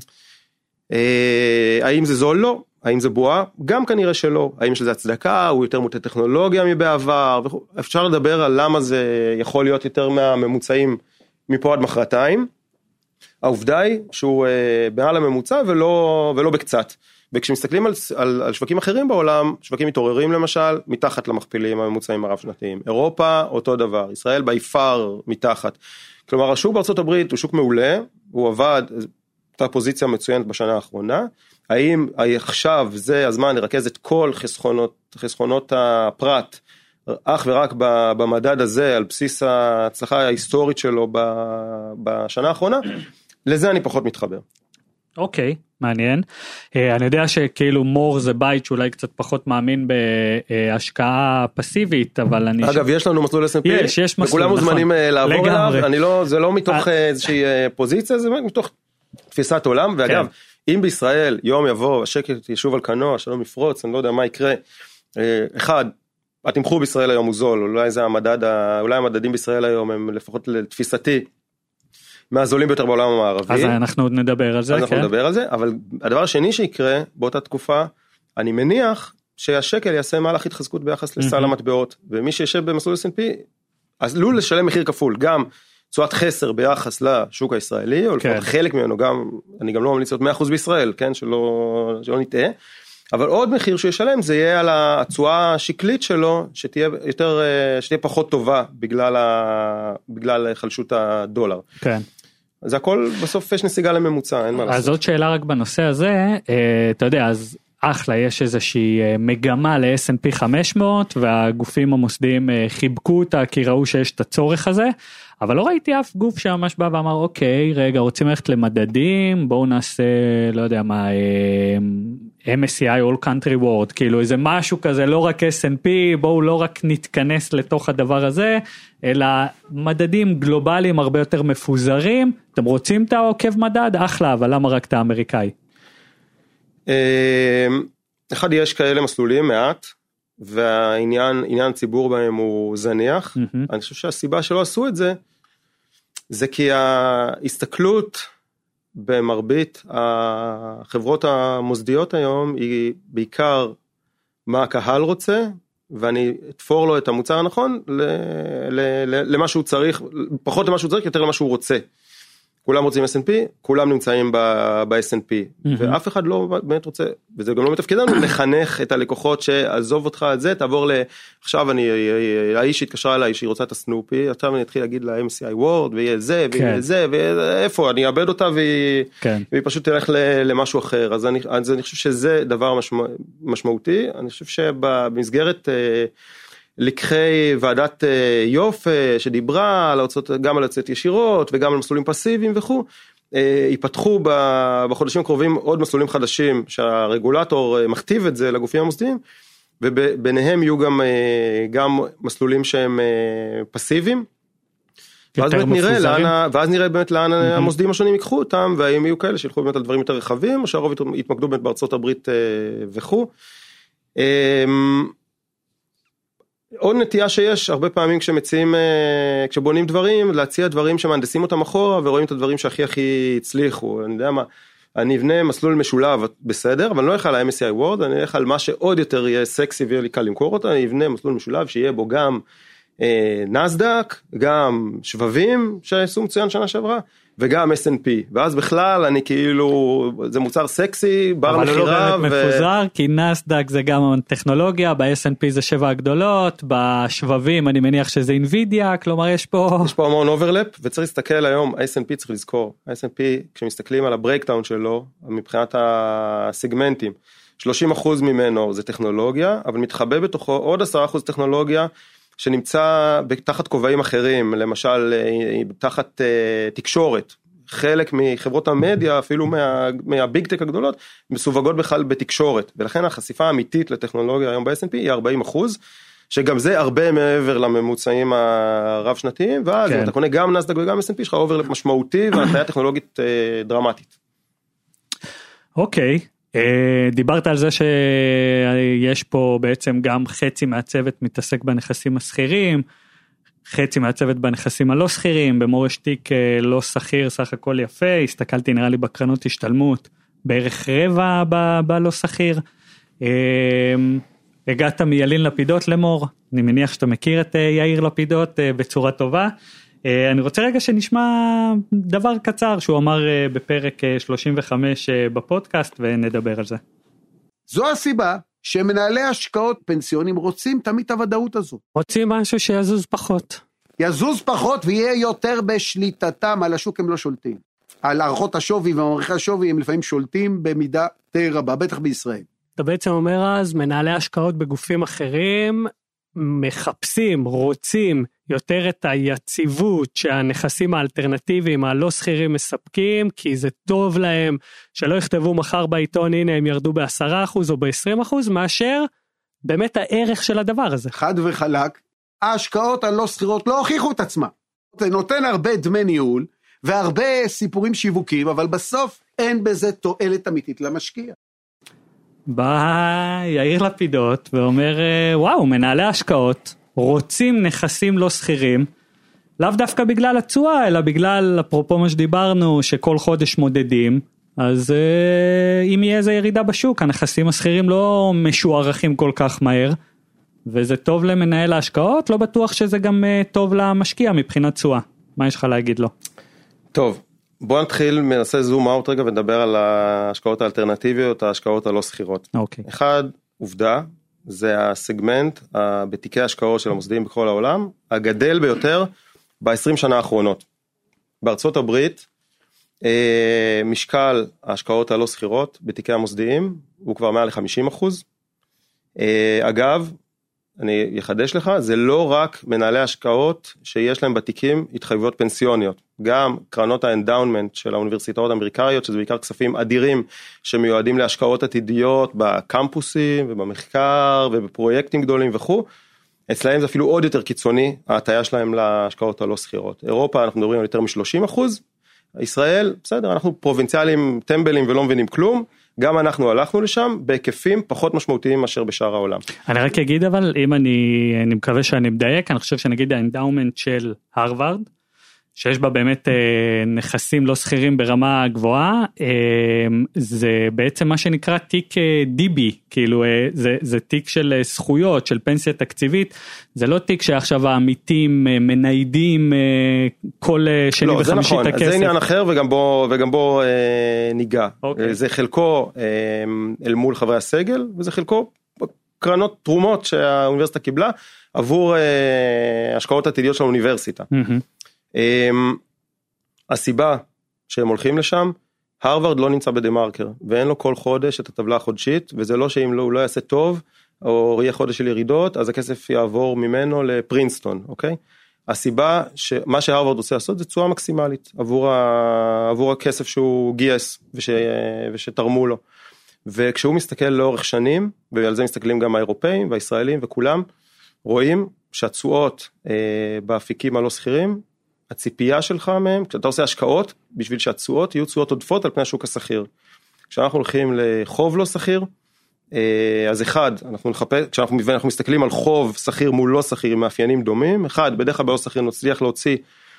האם זה זול? לא. האם זה בועה? גם כנראה שלא. האם יש לזה הצדקה? הוא יותר מוטה טכנולוגיה מבעבר? אפשר לדבר על למה זה יכול להיות יותר מהממוצעים מפה עד מחרתיים. העובדה היא שהוא מעל הממוצע ולא בקצת. וכשמסתכלים על שווקים אחרים בעולם, שווקים מתעוררים למשל, מתחת למכפילים הממוצעים הרב שנתיים. אירופה, אותו דבר. ישראל ביפר מתחת. כלומר, השוק בארצות הברית הוא שוק מעולה, הוא עבד, הייתה פוזיציה מצוינת בשנה האחרונה, האם עכשיו זה הזמן לרכז את כל חסכונות הפרט, אך ורק במדד הזה, על בסיס ההצלחה ההיסטורית שלו בשנה האחרונה, לזה אני פחות מתחבר. אוקיי, מעניין. אני יודע שכאילו מור זה בית שאולי קצת פחות מאמין בהשקעה פסיבית, אבל אני... אגב, יש לנו מסלול S&P, יש מסלול, וכולם מוזמנים לעבור אליו, זה לא מתוך איזושהי פוזיציה, זה מתוך תפיסת עולם, ואגב, אם בישראל יום יבוא, השקט ישוב על כנו, השלום יפרוץ, אני לא יודע מה יקרה, אחד, התמחור בישראל היום הוא זול, אולי זה אולי המדדים בישראל היום הם לפחות לתפיסתי, מהזולים ביותר בעולם המערבי. אז אנחנו עוד נדבר על זה, אנחנו נדבר על זה, אבל הדבר השני שיקרה באותה תקופה, אני מניח שהשקל יעשה מהלך התחזקות ביחס לסל המטבעות, ומי שישב במסלול S&P, אז לו לשלם מחיר כפול, גם תשואת חסר ביחס לשוק הישראלי, או לפחות חלק ממנו, אני גם לא ממליץ להיות 100% בישראל, כן, שלא נטעה, אבל עוד מחיר שהוא ישלם, זה יהיה על התשואה השקלית שלו, שתהיה פחות טובה, בגלל חלשות הדולר. כן. אז הכל, בסוף יש נסיגה לממוצע, אין מה לעשות. אז עוד שאלה רק בנושא הזה, אתה יודע, אז אחלה, יש איזושהי מגמה ל-S&P 500, והגופים המוסדיים חיבקו אותה, כי ראו שיש את הצורך הזה, אבל לא ראיתי אף גוף שממש בא ואמר, אוקיי, רגע, רוצים ללכת למדדים, בואו נעשה, לא יודע מה, MSCI All Country World, כאילו איזה משהו כזה, לא רק S&P, בואו לא רק נתכנס לתוך הדבר הזה, אלא מדדים גלובליים הרבה יותר מפוזרים, אתם רוצים את העוקב מדד? אחלה, אבל למה רק את האמריקאי? אחד, יש כאלה מסלולים מעט, והעניין ציבור בהם הוא זניח. אני חושב שהסיבה שלא עשו את זה, זה כי ההסתכלות במרבית החברות המוסדיות היום, היא בעיקר מה הקהל רוצה, ואני אתפור לו את המוצר הנכון למה שהוא צריך, פחות למה שהוא צריך, יותר למה שהוא רוצה. כולם רוצים S&P, כולם נמצאים ב-S&P, ואף אחד לא באמת רוצה, וזה גם לא מתפקידנו, לחנך את הלקוחות שעזוב אותך את זה, תעבור עכשיו האיש התקשרה אליי שהיא רוצה את הסנופי, עכשיו אני אתחיל להגיד לה MCI World, ויהיה זה, ויהיה זה, ואיפה, אני אאבד אותה, והיא פשוט תלך למשהו אחר, אז אני חושב שזה דבר משמעותי, אני חושב שבמסגרת לקחי ועדת יופ שדיברה על ההוצאות, גם על הוצאות ישירות וגם על מסלולים פסיביים וכו', ייפתחו בחודשים הקרובים עוד מסלולים חדשים שהרגולטור מכתיב את זה לגופים המוסדיים, וביניהם יהיו גם מסלולים שהם פסיביים, ואז נראה באמת לאן המוסדים השונים ייקחו אותם, והאם יהיו כאלה שילכו באמת על דברים יותר רחבים, או שהרוב יתמקדו באמת בארצות הברית וכו'. עוד נטייה שיש הרבה פעמים כשבונים דברים, להציע דברים שמהנדסים אותם אחורה, ורואים את הדברים שהכי הצליחו. אני יודע מה, אני אבנה מסלול משולב בסדר, אבל אני לא אלך על ה-MSCI World, אני אלך על מה שעוד יותר יהיה סקסי ויהיה לי קל למכור אותו, אני אבנה מסלול משולב שיהיה בו גם נסדק, גם שבבים שעשו מצוין שנה שעברה, וגם S&P, ואז בכלל אני כאילו, זה מוצר סקסי, בר מחירה. אבל הוא לא באמת מפוזר, כי נסדק זה גם טכנולוגיה, ב-S&P זה 7 הגדולות, בשבבים אני מניח שזה אינווידיה, כלומר יש פה המון אוברלפ, וצריך להסתכל היום, ה-S&P צריך לזכור, ה-S&P כשמסתכלים על הברייקדאון שלו, מבחינת הסגמנטים, 30% ממנו זה טכנולוגיה, אבל מתחבא בתוכו עוד 10% טכנולוגיה, שנמצא תחת כובעים אחרים, למשל תחת תקשורת, חלק מחברות המדיה, אפילו מהביג טק הגדולות, מסווגות בכלל בתקשורת, ולכן החשיפה האמיתית לטכנולוגיה היום ב-S&P היא 40%, שגם זה הרבה מעבר לממוצעים הרב שנתיים, ואז אם אתה קונה גם נסדק וגם S&P, יש לך אוברלפ משמעותי, והתניה טכנולוגית דרמטית. אוקיי. דיברת על זה שיש פה בעצם גם חצי מהצוות מתעסק בנכסים הסחירים, חצי מהצוות בנכסים הלא סחירים, במורש תיק לא סחיר, סך הכל יפה, הסתכלתי נראה לי בקרנות השתלמות, בערך רבע בלא סחיר, הגעת מילין לפידות למור, אני מניח שאתה מכיר את יאיר לפידות בצורה טובה, אני רוצה רגע שנשמע דבר קצר שהוא אמר בפרק 35 בפודקאסט ונדבר על זה. זו הסיבה שמנהלי השקעות פנסיונים רוצים תמיד הוודאות הזו. רוצים משהו שיזוז פחות. יזוז פחות ויהיה יותר בשליטתם, על השוק הם לא שולטים. על הערכות השווי ומערכי השווי הם לפעמים שולטים במידה די רבה, בטח בישראל. אתה בעצם אומר אז, מנהלי השקעות בגופים אחרים מחפשים, רוצים יותר את היציבות שהנכסים האלטרנטיביים הלא סחירים מספקים, כי זה טוב להם שלא יכתבו מחר בעיתון, הנה הם ירדו ב10% או ב20%, מאשר באמת הערך של הדבר הזה. חד וחלק, ההשקעות הלא סחירות לא הוכיחו את עצמה. זה נותן הרבה דמי ניהול, והרבה סיפורים שיווקים, אבל בסוף אין בזה תועלת אמיתית למשקיע. בא יאיר לפידות ואומר, וואו, מנהלי השקעות רוצים נכסים לא סחירים, לאו דווקא בגלל התשואה, אלא בגלל, אפרופו מה שדיברנו, שכל חודש מודדים, אז אם יהיה איזו ירידה בשוק, הנכסים הסחירים לא משוערכים כל כך מהר, וזה טוב למנהל ההשקעות, לא בטוח שזה גם טוב למשקיע מבחינת תשואה. מה יש לך להגיד לו? טוב, בוא נתחיל, מנסה זום אאוט רגע ונדבר על ההשקעות האלטרנטיביות, ההשקעות הלא סחירות. אוקיי. אחד, עובדה, זה הסגמנט בתיקי ההשקעות של המוסדיים בכל העולם, הגדל ביותר ב-20 שנה האחרונות. בארצות הברית, משקל ההשקעות הלא סחירות בתיקי המוסדיים, הוא כבר מעל ל-50%. אגב, אני יחדש לך, זה לא רק מנהלי השקעות שיש להם בתיקים התחייבויות פנסיוניות, גם קרנות האנדאונמנט של האוניברסיטאות האמריקאיות, שזה בעיקר כספים אדירים שמיועדים להשקעות עתידיות בקמפוסים ובמחקר ובפרויקטים גדולים וכו', אצלהם זה אפילו עוד יותר קיצוני, ההטיה שלהם להשקעות הלא סחירות. אירופה אנחנו מדברים על יותר מ-30%, ישראל, בסדר, אנחנו פרובינציאלים, טמבלים ולא מבינים כלום, גם אנחנו הלכנו לשם בהיקפים פחות משמעותיים מאשר בשאר העולם. אני רק אגיד אבל, אם אני מקווה שאני מדייק, אני חושב שנגיד האנדאומנט של הרווארד, שיש בה באמת נכסים לא סחירים ברמה גבוהה, זה בעצם מה שנקרא תיק דיבי, כאילו זה תיק של זכויות, של פנסיה תקציבית, זה לא תיק שעכשיו העמיתים מניידים כל שני וחמישית הכסף. זה עניין אחר וגם בו ניגע. זה חלקו אל מול חברי הסגל, וזה חלקו קרנות תרומות שהאוניברסיטה קיבלה, עבור השקעות עתידיות של האוניברסיטה. הסיבה שהם הולכים לשם, הרווארד לא נמצא בדה-מרקר, ואין לו כל חודש את הטבלה החודשית, וזה לא שאם הוא לא יעשה טוב, או יהיה חודש של ירידות, אז הכסף יעבור ממנו לפרינסטון, אוקיי? הסיבה שמה שהרווארד רוצה לעשות, זה תשואה מקסימלית, עבור הכסף שהוא גייס, ושתרמו לו. וכשהוא מסתכל לאורך שנים, ועל זה מסתכלים גם האירופאים, והישראלים, וכולם, רואים שהתשואות באפיקים הלא סחירים, הציפייה שלך מהם, כשאתה עושה השקעות, בשביל שהתשואות יהיו תשואות עודפות על פני השוק הסחיר. כשאנחנו הולכים לחוב לא סחיר, אז אחד, כשאנחנו מסתכלים על חוב סחיר מול לא סחיר, עם מאפיינים דומים, אחד, בדרך כלל בלא סחיר נצליח להוציא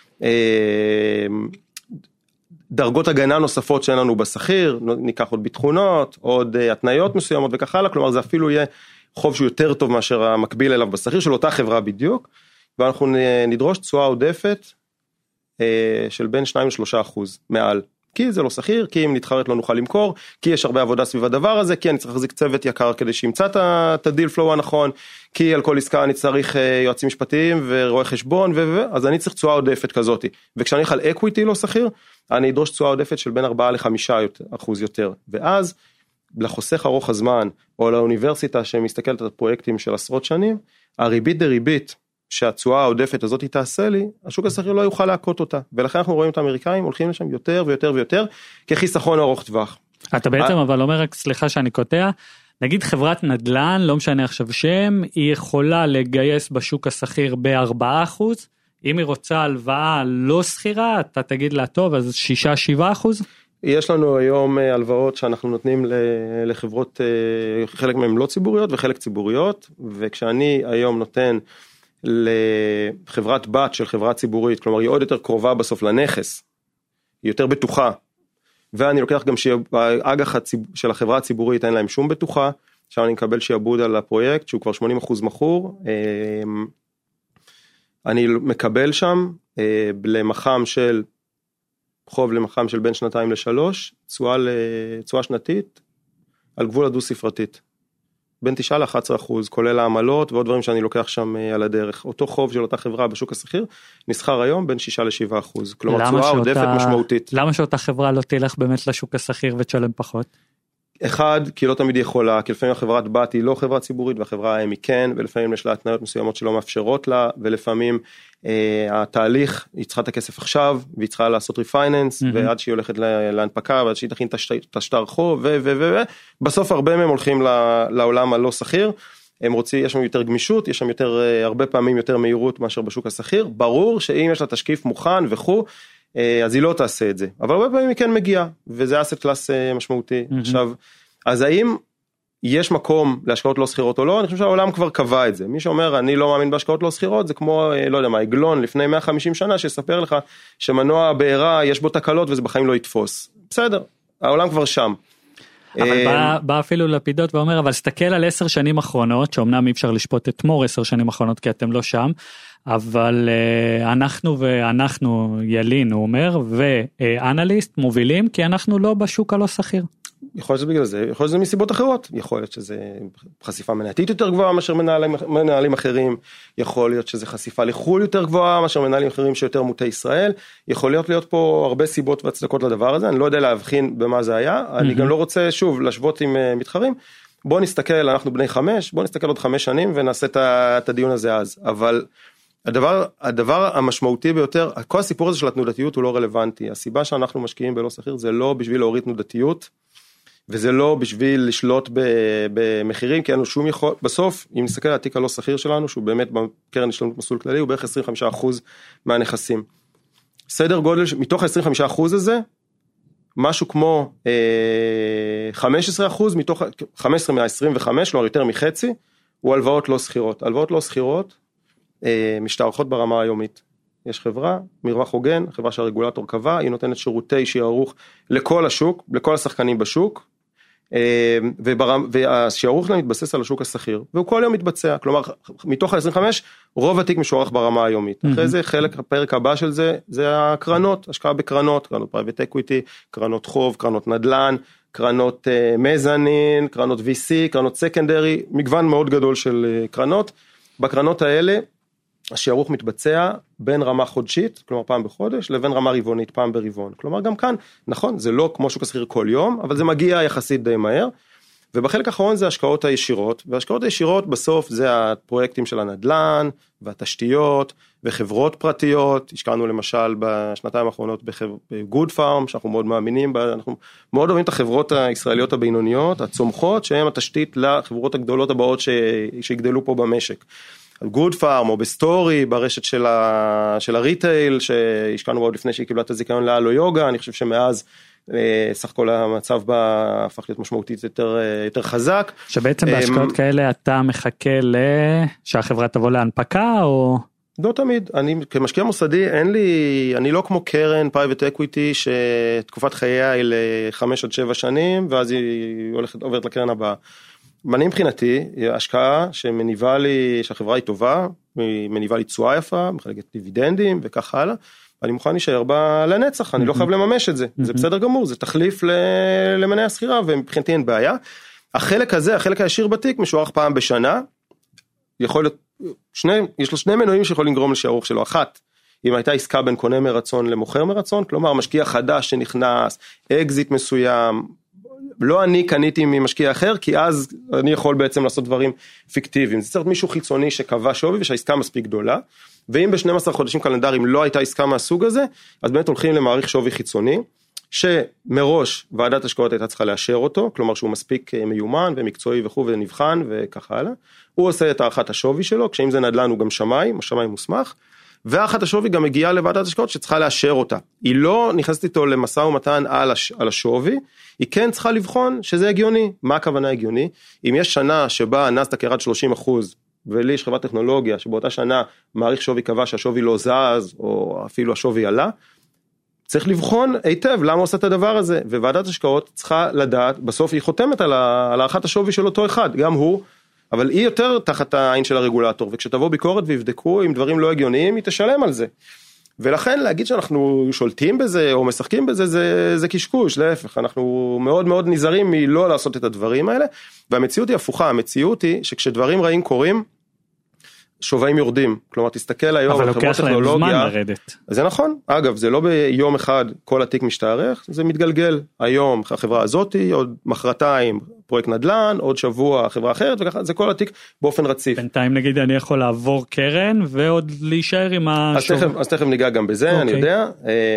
דרגות הגנה נוספות שאין לנו בסחיר, ניקח עוד ביטחונות, עוד התניות מסוימות וכך הלאה, כלומר זה אפילו יהיה חוב שהוא יותר טוב מאשר המקביל אליו בסחיר, של אותה חברה בדיוק, ואנחנו נדרוש תשואה עודפת, של בין 2-3% מעל, כי זה לא סחיר, כי אם נתחרט לא נוכל למכור, כי יש הרבה עבודה סביב הדבר הזה, כי אני צריך להחזיק צוות יקר כדי שימצא את הדיל פלואו הנכון, כי על כל עסקה אני צריך יועצים משפטיים ורואי חשבון, אז אני צריך תשואה עודפת כזאת, וכשאני על אקוויטי לא סחיר, אני אדרוש תשואה עודפת של בין 4-5% יותר, ואז לחוסך ארוך הזמן, או לאוניברסיטה שמסתכלת על פרויקטים של עשרות שנים, הריבית דריבית, שהתשואה העודפת הזאת תעשה לי, השוק הסחיר לא יוכל להכות אותה, ולכן אנחנו רואים את האמריקאים הולכים לשם יותר ויותר ויותר, כחיסכון ארוך טווח. אתה בעצם אבל אומר, רק סליחה שאני קוטע, נגיד חברת נדל"ן, לא משנה עכשיו שם, היא יכולה לגייס בשוק הסחיר ב4%, אם היא רוצה הלוואה לא סחירה, אתה תגיד לה טוב, אז 6-7%? יש לנו היום הלוואות שאנחנו נותנים לחברות, חלק מהן לא ציבוריות וחלק ציבוריות, וכשאני היום נותן לחברת בת של חברה ציבורית, כלומר היא עוד יותר קרובה בסוף לנכס, היא יותר בטוחה, ואני לוקח גם שהאג"ח של החברה הציבורית אין להם שום בטוחה, עכשיו אני מקבל שיעבוד על הפרויקט, שהוא כבר 80% מכור, אני מקבל שם למחם של, חוב למחם של בין 2-3, תשואה שנתית, על גבול הדו ספרתית. בין 9-11%, כולל העמלות ועוד דברים שאני לוקח שם על הדרך. אותו חוב של אותה חברה בשוק הסחיר, נסחר היום בין 6-7%. כלומר, תשואה עודפת משמעותית. למה שאותה חברה לא תלך באמת לשוק הסחיר ותשלם פחות? אחד, כי לא תמיד יכולה, כי לפעמים החברת בת היא לא חברה ציבורית, והחברה היא כן, ולפעמים יש לה התניות מסוימות שלא מאפשרות לה, ולפעמים התהליך, היא צריכה את הכסף עכשיו, והיא צריכה לעשות ריפייננס, ועד שהיא הולכת להנפקה, ועד שהיא תכין את השטר חוב, בסוף הרבה מהם הולכים לעולם הלא סחיר, הם רוצים, יש שם יותר גמישות, יש שם יותר, הרבה פעמים יותר מהירות מאשר בשוק הסחיר, ברור שאם יש לה תשקיף מוכן וכו', אז היא לא תעשה את זה, אבל הרבה פעמים היא כן מגיעה, וזה אסט קלאס משמעותי. עכשיו, אז האם יש מקום להשקעות לא סחירות או לא? אני חושב שהעולם כבר קבע את זה. מי שאומר, אני לא מאמין בהשקעות לא סחירות, זה כמו, לא יודע מה, עגלון לפני 150 שנה, שיספר לך שמנוע בעירה, יש בו תקלות, וזה בחיים לא יתפוס. בסדר, העולם כבר שם. אבל בא אפילו לפידות ואומר, אבל סתכל על 10 שנים אחרונות, שאומנם אי אפשר לשפוט את מור 10 שנים אחרונות, כי אתם לא שם, אבל אנחנו ילין, הוא אומר, ואנליסט מובילים, כי אנחנו לא בשוק הלא סחיר. יכול להיות שזה בגלל זה, יכול להיות שזה מסיבות אחרות, יכול להיות שזה חשיפה מנהלתית יותר גבוהה מאשר מנהלים אחרים, יכול להיות שזה חשיפה לחול יותר גבוהה מאשר מנהלים אחרים שיותר מוטי ישראל, יכול להיות פה הרבה סיבות והצדקות לדבר הזה, אני לא יודע להבחין במה זה היה, אני גם לא רוצה שוב להשוות עם מתחרים, בוא נסתכל, אנחנו בני 5, בוא נסתכל עוד 5 שנים ונעשה את הדיון הזה אז, אבל הדבר המשמעותי ביותר, כל הסיפור הזה של התנודתיות הוא לא רלוונטי, הסיבה שאנחנו משקיעים בלא סחיר זה לא בשביל להוריד תנודתיות, וזה לא בשביל לשלוט במחירים, כי אין לו שום יכול, בסוף, אם נסתכל על התיק הלא סחיר שלנו, שהוא באמת בקרן השתלמות מסלול כללי, הוא בערך 25% מהנכסים. סדר גודל, מתוך ה-25% הזה, משהו כמו 15% מתוך, 15 מה-25, כלומר יותר מחצי, הוא הלוואות לא סחירות. הלוואות לא סחירות משתערכות ברמה היומית. יש חברה, מרווח הוגן, חברה שהרגולטור קבע, היא נותנת שירותי שיערוך לכל השוק, לכל השחקנים בשוק, והשיערוך לה מתבסס על השוק הסחיר, והוא כל יום מתבצע, כלומר, מתוך ה-25, רוב התיק משוערך ברמה היומית. אחרי זה, הפרק הבא של זה, זה הקרנות, השקעה בקרנות, קרנות פרייבט אקוויטי, קרנות חוב, קרנות נדל"ן, קרנות מזנין, קרנות VC, קרנות סקנדרי, מגוון מאוד גדול של קרנות. בקרנות האלה, השיערוך מתבצע בין רמה חודשית, כלומר פעם בחודש, לבין רמה רבעונית פעם ברבעון. כלומר גם כאן, נכון, זה לא כמו שוק הסחיר כל יום, אבל זה מגיע יחסית די מהר, ובחלק האחרון זה השקעות הישירות, והשקעות הישירות בסוף זה הפרויקטים של הנדל"ן, והתשתיות, וחברות פרטיות, השקענו למשל בשנתיים האחרונות בגוד פארם, שאנחנו מאוד מאמינים בה, אנחנו מאוד אוהבים את החברות הישראליות הבינוניות, הצומחות, שהן התשתית לחברות הגדולות הבאות שיגדלו פה במשק. גוד פארם או בסטורי, ברשת של הריטייל, שהשקענו עוד לפני שהיא קיבלה את הזיכיון לאלו יוגה, אני חושב שמאז סך כל המצב בה הפך להיות משמעותית יותר חזק. שבעצם בהשקעות כאלה אתה מחכה שהחברה תבוא להנפקה או? לא תמיד, אני כמשקיע מוסדי, אני לא כמו קרן פרייבט אקוויטי, שתקופת חייה היא ל5 עד 7 שנים, ואז היא עוברת לקרן הבאה. אני מבחינתי, השקעה שמניבה לי, שהחברה היא טובה, היא מניבה לי תשואה יפה, מחלקת דיבידנדים וכך הלאה, אני מוכן להישאר בה לנצח, אני לא חייב לממש את זה, זה בסדר גמור, זה תחליף למניה הסחירה, ומבחינתי אין בעיה. החלק הזה, החלק הישיר בתיק, משוערך פעם בשנה, יכול להיות, יש לו שני מנועים שיכולים לגרום לשערוך שלו, אחת, אם הייתה עסקה בין קונה מרצון למוכר מרצון, כלומר משקיע חדש שנכנס, אקזיט מסוים, לא אני קניתי ממשקיע אחר, כי אז אני יכול בעצם לעשות דברים פיקטיביים. זה צריך להיות מישהו חיצוני שקבע שווי, ושהעסקה מספיק גדולה, ואם ב-12 חודשים קלנדריים לא הייתה עסקה מהסוג הזה, אז באמת הולכים למעריך שווי חיצוני, שמראש ועדת השקעות הייתה צריכה לאשר אותו, כלומר שהוא מספיק מיומן ומקצועי וכו' ונבחן וכך הלאה. הוא עושה את הערכת השווי שלו, כשאם זה נדל"ן הוא גם שמאי, השמאי מוסמך, והערכת השווי גם מגיעה לוועדת השקעות שצריכה לאשר אותה. היא לא נכנסת איתו למשא ומתן על השווי, היא כן צריכה לבחון שזה הגיוני. מה הכוונה הגיוני? אם יש שנה שבה נסדק ירד 30%, ולי יש חברת טכנולוגיה שבאותה שנה מעריך שווי קבע שהשווי לא זז, או אפילו השווי עלה, צריך לבחון היטב למה עושה את הדבר הזה, וועדת השקעות צריכה לדעת, בסוף היא חותמת על הערכת השווי של אותו אחד, גם הוא, אבל היא יותר תחת העין של הרגולטור, וכשתבוא ביקורת ויבדקו אם דברים לא הגיוניים, היא תשלם על זה. ולכן להגיד שאנחנו שולטים בזה או משחקים בזה, זה קשקוש, להפך, אנחנו מאוד מאוד נזהרים מלא לעשות את הדברים האלה, והמציאות היא הפוכה, המציאות היא שכשדברים רעים קורים, שווים יורדים, כלומר תסתכל היום אבל לוקח להם זמן לרדת. זה נכון, אגב זה לא ביום אחד כל התיק משתערך, זה מתגלגל, היום החברה הזאת, עוד מחרתיים פרויקט נדל"ן, עוד שבוע חברה אחרת, וככה זה כל התיק באופן רציף. בינתיים נגיד אני יכול לעבור קרן, ועוד להישאר עם אז תכף ניגע גם בזה, אני יודע,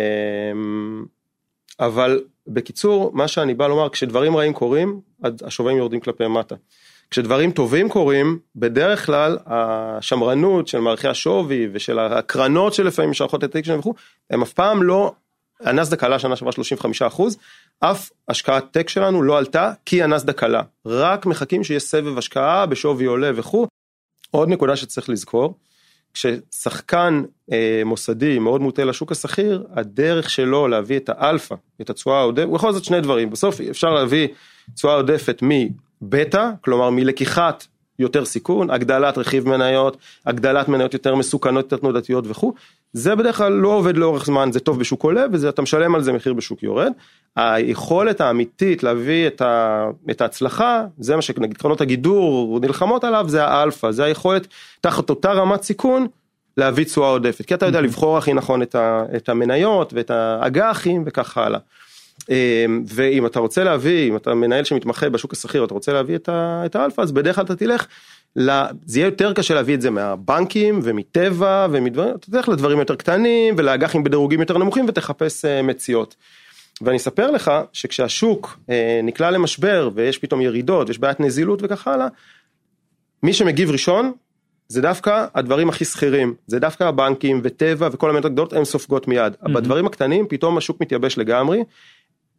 אבל בקיצור, מה שאני בא לומר, כשדברים רעים קורים, השווים יורדים כלפי מטה. כשדברים טובים קורים, בדרך כלל השמרנות של מערכי השווי ושל הקרנות שלפעמים משערכות את התיק שלהם וכו', הם אף פעם לא, הנסדק עלה שנה שווה 35%, אף השקעת טק שלנו לא עלתה כי הנסדק עלה, רק מחכים שיש סבב השקעה בשווי עולה וכו'. עוד נקודה שצריך לזכור, כששחקן מוסדי מאוד מוטה לשוק הסחיר, הדרך שלו להביא את האלפא, את התשואה העודפת, הוא יכול לעשות שני דברים, בסוף אפשר להביא תשואה עודפת מבטא, כלומר מלקיחת יותר סיכון, הגדלת רכיב מניות, הגדלת מניות יותר מסוכנות, יותר תנודתיות וכו', זה בדרך כלל לא עובד לאורך זמן, זה טוב בשוק עולה, ואתה משלם על זה מחיר בשוק יורד. היכולת האמיתית להביא את ההצלחה, זה מה שנגיד קרנות הגידור נלחמות עליו, זה האלפא, זה היכולת תחת אותה רמת סיכון, להביא תשואה עודפת, כי אתה יודע לבחור הכי נכון את המניות ואת האג"חים וכך הלאה. ואם אתה רוצה להביא, אם אתה מנהל שמתמחה בשוק הסחיר, אתה רוצה להביא את האלפא, אז בדרך כלל אתה תלך, זה יהיה יותר קשה להביא את זה מהבנקים ומטבע ומדברים, אתה תלך לדברים יותר קטנים ולאג"חים בדירוגים יותר נמוכים ותחפש מציאות. ואני אספר לך שכשהשוק נקלע למשבר ויש פתאום ירידות, יש בעיית נזילות וכך הלאה, מי שמגיב ראשון זה דווקא הדברים הכי סחירים, זה דווקא הבנקים וטבע וכל המניות הגדולות, הם סופגות מיד. בדברים הקטנים פתאום השוק מתייבש לגמרי,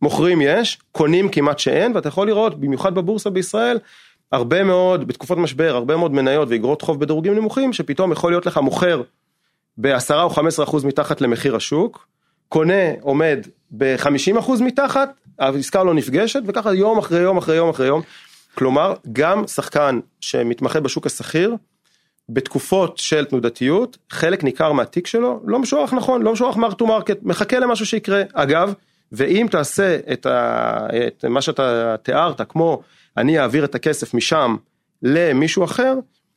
מוכרים יש, קונים כמעט שאין, ואתה יכול לראות, במיוחד בבורסה בישראל, הרבה מאוד, בתקופות משבר, הרבה מאוד מניות ואגרות חוב בדירוגים נמוכים, שפתאום יכול להיות לך מוכר ב10 או 15% מתחת למחיר השוק, קונה עומד ב50% מתחת, העסקה לא נפגשת, וככה יום אחרי יום אחרי יום אחרי יום, כלומר, גם שחקן שמתמחה בשוק הסחיר, בתקופות של תנודתיות, חלק ניכר מהתיק שלו, לא משוערך נכון, לא משוערך מרק טו מרקט, מחכה למשהו שיקרה. אגב, ואם תעשה את מה שאתה תיארת, כמו אני אעביר את הכסף משם למישהו אחר,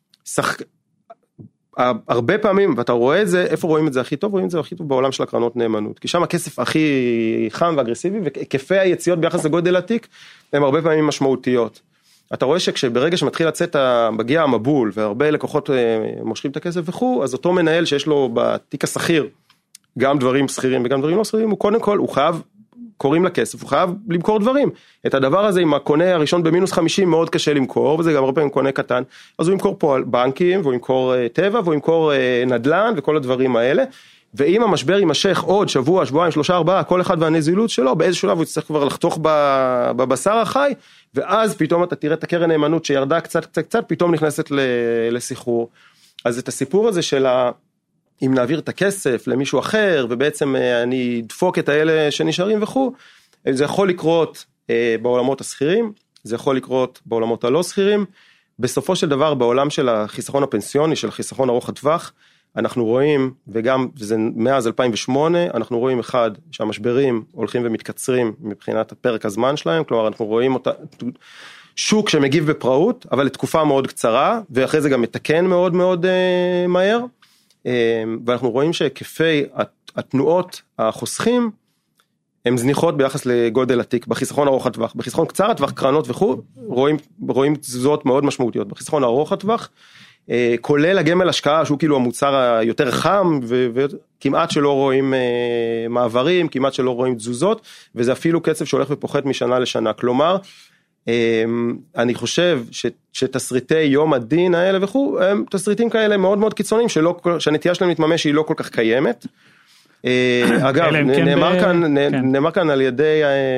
הרבה פעמים, ואתה רואה את זה, איפה רואים את זה הכי טוב? רואים את זה הכי טוב בעולם של הקרנות נאמנות, כי שם הכסף הכי חם ואגרסיבי, והיקפי היציאות ביחס לגודל התיק, הם הרבה פעמים משמעותיות. אתה רואה שכשברגע שמתחיל לצאת, מגיע המבול, והרבה לקוחות מושכים את הכסף וכו', אז אותו מנהל שיש לו בתיק הסחיר, גם דברים סחירים וגם דברים לא סחירים, הוא קודם כל, הוא חייב, קוראים לכסף, הוא חייב למכור דברים. את הדבר הזה, עם הקונה הראשון במינוס 50, מאוד קשה למכור, וזה גם הרבה פעמים קונה קטן, אז הוא ימכור פה בנקים, והוא ימכור טבע, והוא ימכור נדל"ן, וכל הדברים האלה, ואם המשבר יימשך עוד שבוע, שבועיים, 3, 4, כל אחד והנזילות שלו, באיזה שלב הוא יצטרך כבר לחתוך בבשר החי, ואז פתאום אתה תראה את הקרן נאמנות שירדה קצת, פתאום נכנסת לסחרור. אז את הסיפור הזה של אם נעביר את הכסף למישהו אחר, ובעצם אני דפוק את האלה שנשארים וכו', זה יכול לקרות בעולמות הסחירים, זה יכול לקרות בעולמות הלא סחירים, בסופו של דבר בעולם של החיסכון הפנסיוני, של החיסכון ארוך הטווח, אנחנו רואים, וגם וזה מאז 2008, אנחנו רואים אחד, שהמשברים הולכים ומתקצרים מבחינת פרק הזמן שלהם, כלומר אנחנו רואים אותה, שוק שמגיב בפראות, אבל לתקופה מאוד קצרה, ואחרי זה גם מתקן מאוד מאוד מהר, ואנחנו רואים שהיקפי התנועות החוסכים, הם זניחות ביחס לגודל התיק, בחיסכון ארוך הטווח, בחיסכון קצר הטווח, קרנות וכו', רואים תזוזות מאוד משמעותיות, בחיסכון ארוך הטווח, כולל הגמל השקעה, שהוא כאילו המוצר היותר חם, וכמעט שלא רואים מעברים, כמעט שלא רואים תזוזות, וזה אפילו קצב שהולך ופוחת משנה לשנה, כלומר, אני חושב שתסריטי יום הדין האלה וכו', הם תסריטים כאלה מאוד מאוד קיצוניים, שהנטייה שלהם להתממש היא לא כל כך קיימת. אגב, נאמר כאן על ידי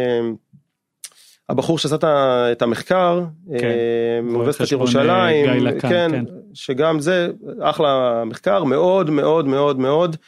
הבחור שעשה את המחקר, מאוניברסיטת ירושלים, שגם זה אחלה מחקר, מאוד מאוד מאוד מאוד,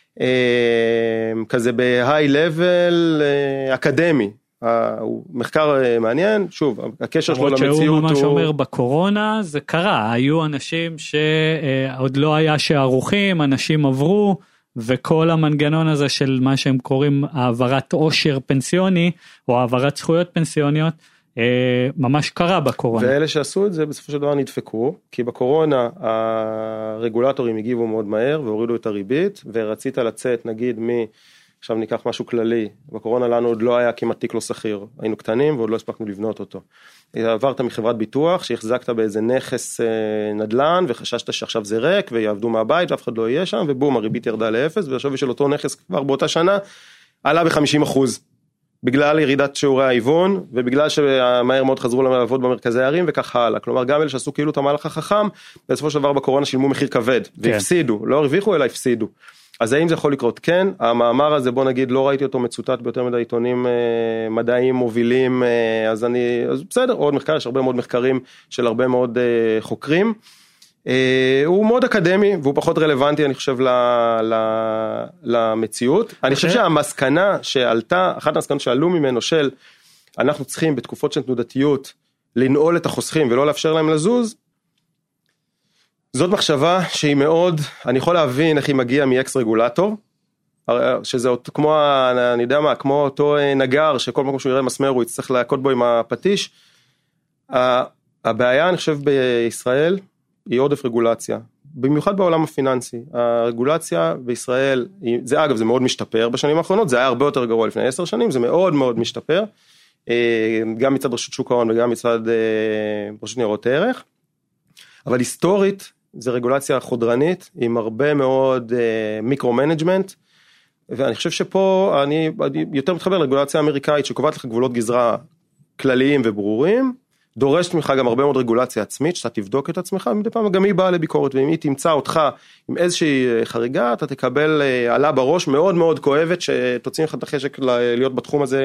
כזה בהיי לבל אקדמי, הוא מחקר מעניין, שוב, הקשר שלו למציאות הוא... ממש אומר, בקורונה זה קרה, היו אנשים שעוד לא היה שערוכים, אנשים עברו, וכל המנגנון הזה של מה שהם קוראים העברת עושר פנסיוני, או העברת זכויות פנסיוניות, ממש קרה בקורונה. ואלה שעשו את זה בסופו של דבר נדפקו, כי בקורונה הרגולטורים הגיבו מאוד מהר, והורידו את הריבית, ורצית לצאת נגיד עכשיו ניקח משהו כללי, בקורונה לנו עוד לא היה כמעט תיק לא סחיר, היינו קטנים ועוד לא הספקנו לבנות אותו. עברת מחברת ביטוח שהחזקת באיזה נכס נדל"ן וחששת שעכשיו זה ריק ויעבדו מהבית ואף אחד לא יהיה שם, ובום הריבית ירדה לאפס, והשווי של אותו נכס כבר באותה שנה עלה ב-50%, בגלל ירידת שיעורי ההיוון, ובגלל שמהר מאוד חזרו לעבוד במרכזי הערים וכך הלאה. כלומר גם אלה שעשו כאילו את המהלך החכם, בסופו של דבר בקורונה שילמו מחיר כבד, והפסידו, לא הרוויחו אלא הפסידו. אז האם זה יכול לקרות? כן, המאמר הזה בוא נגיד לא ראיתי אותו מצוטט ביותר מדי עיתונים מדעיים מובילים, אז בסדר, עוד מחקר, יש הרבה מאוד מחקרים של הרבה מאוד חוקרים, הוא מאוד אקדמי והוא פחות רלוונטי אני חושב למציאות, אני חושב שהמסקנה שעלתה, אחת המסקנות שעלו ממנו של אנחנו צריכים בתקופות של תנודתיות לנעול את החוסכים ולא לאפשר להם לזוז, זאת מחשבה שהיא מאוד, אני יכול להבין איך היא מגיעה מאקס רגולטור, שזה כמו, אני יודע מה, כמו אותו נגר, שכל מקום שהוא יראה מסמר, הוא יצטרך להכות בו עם הפטיש. הבעיה, אני חושב, בישראל, היא עודף רגולציה. במיוחד בעולם הפיננסי. הרגולציה בישראל, זה אגב, זה מאוד משתפר בשנים האחרונות, זה היה הרבה יותר גרוע לפני 10 שנים, זה מאוד מאוד משתפר, גם מצד רשות שוק ההון וגם מצד רשות ניירות ערך. אבל היסטורית, זה רגולציה חודרנית, עם הרבה מאוד מיקרו-מנג'מנט, ואני חושב שפה אני יותר מתחבר לרגולציה האמריקאית, שקובעת לך גבולות גזרה כלליים וברורים, דורשת ממך גם הרבה מאוד רגולציה עצמית, שאתה תבדוק את עצמך, ומדי פעם גם היא באה לביקורת, ואם היא תמצא אותך עם איזושהי חריגה, אתה תקבל עלה בראש מאוד מאוד כואבת, שתוציא לך את החשק להיות בתחום הזה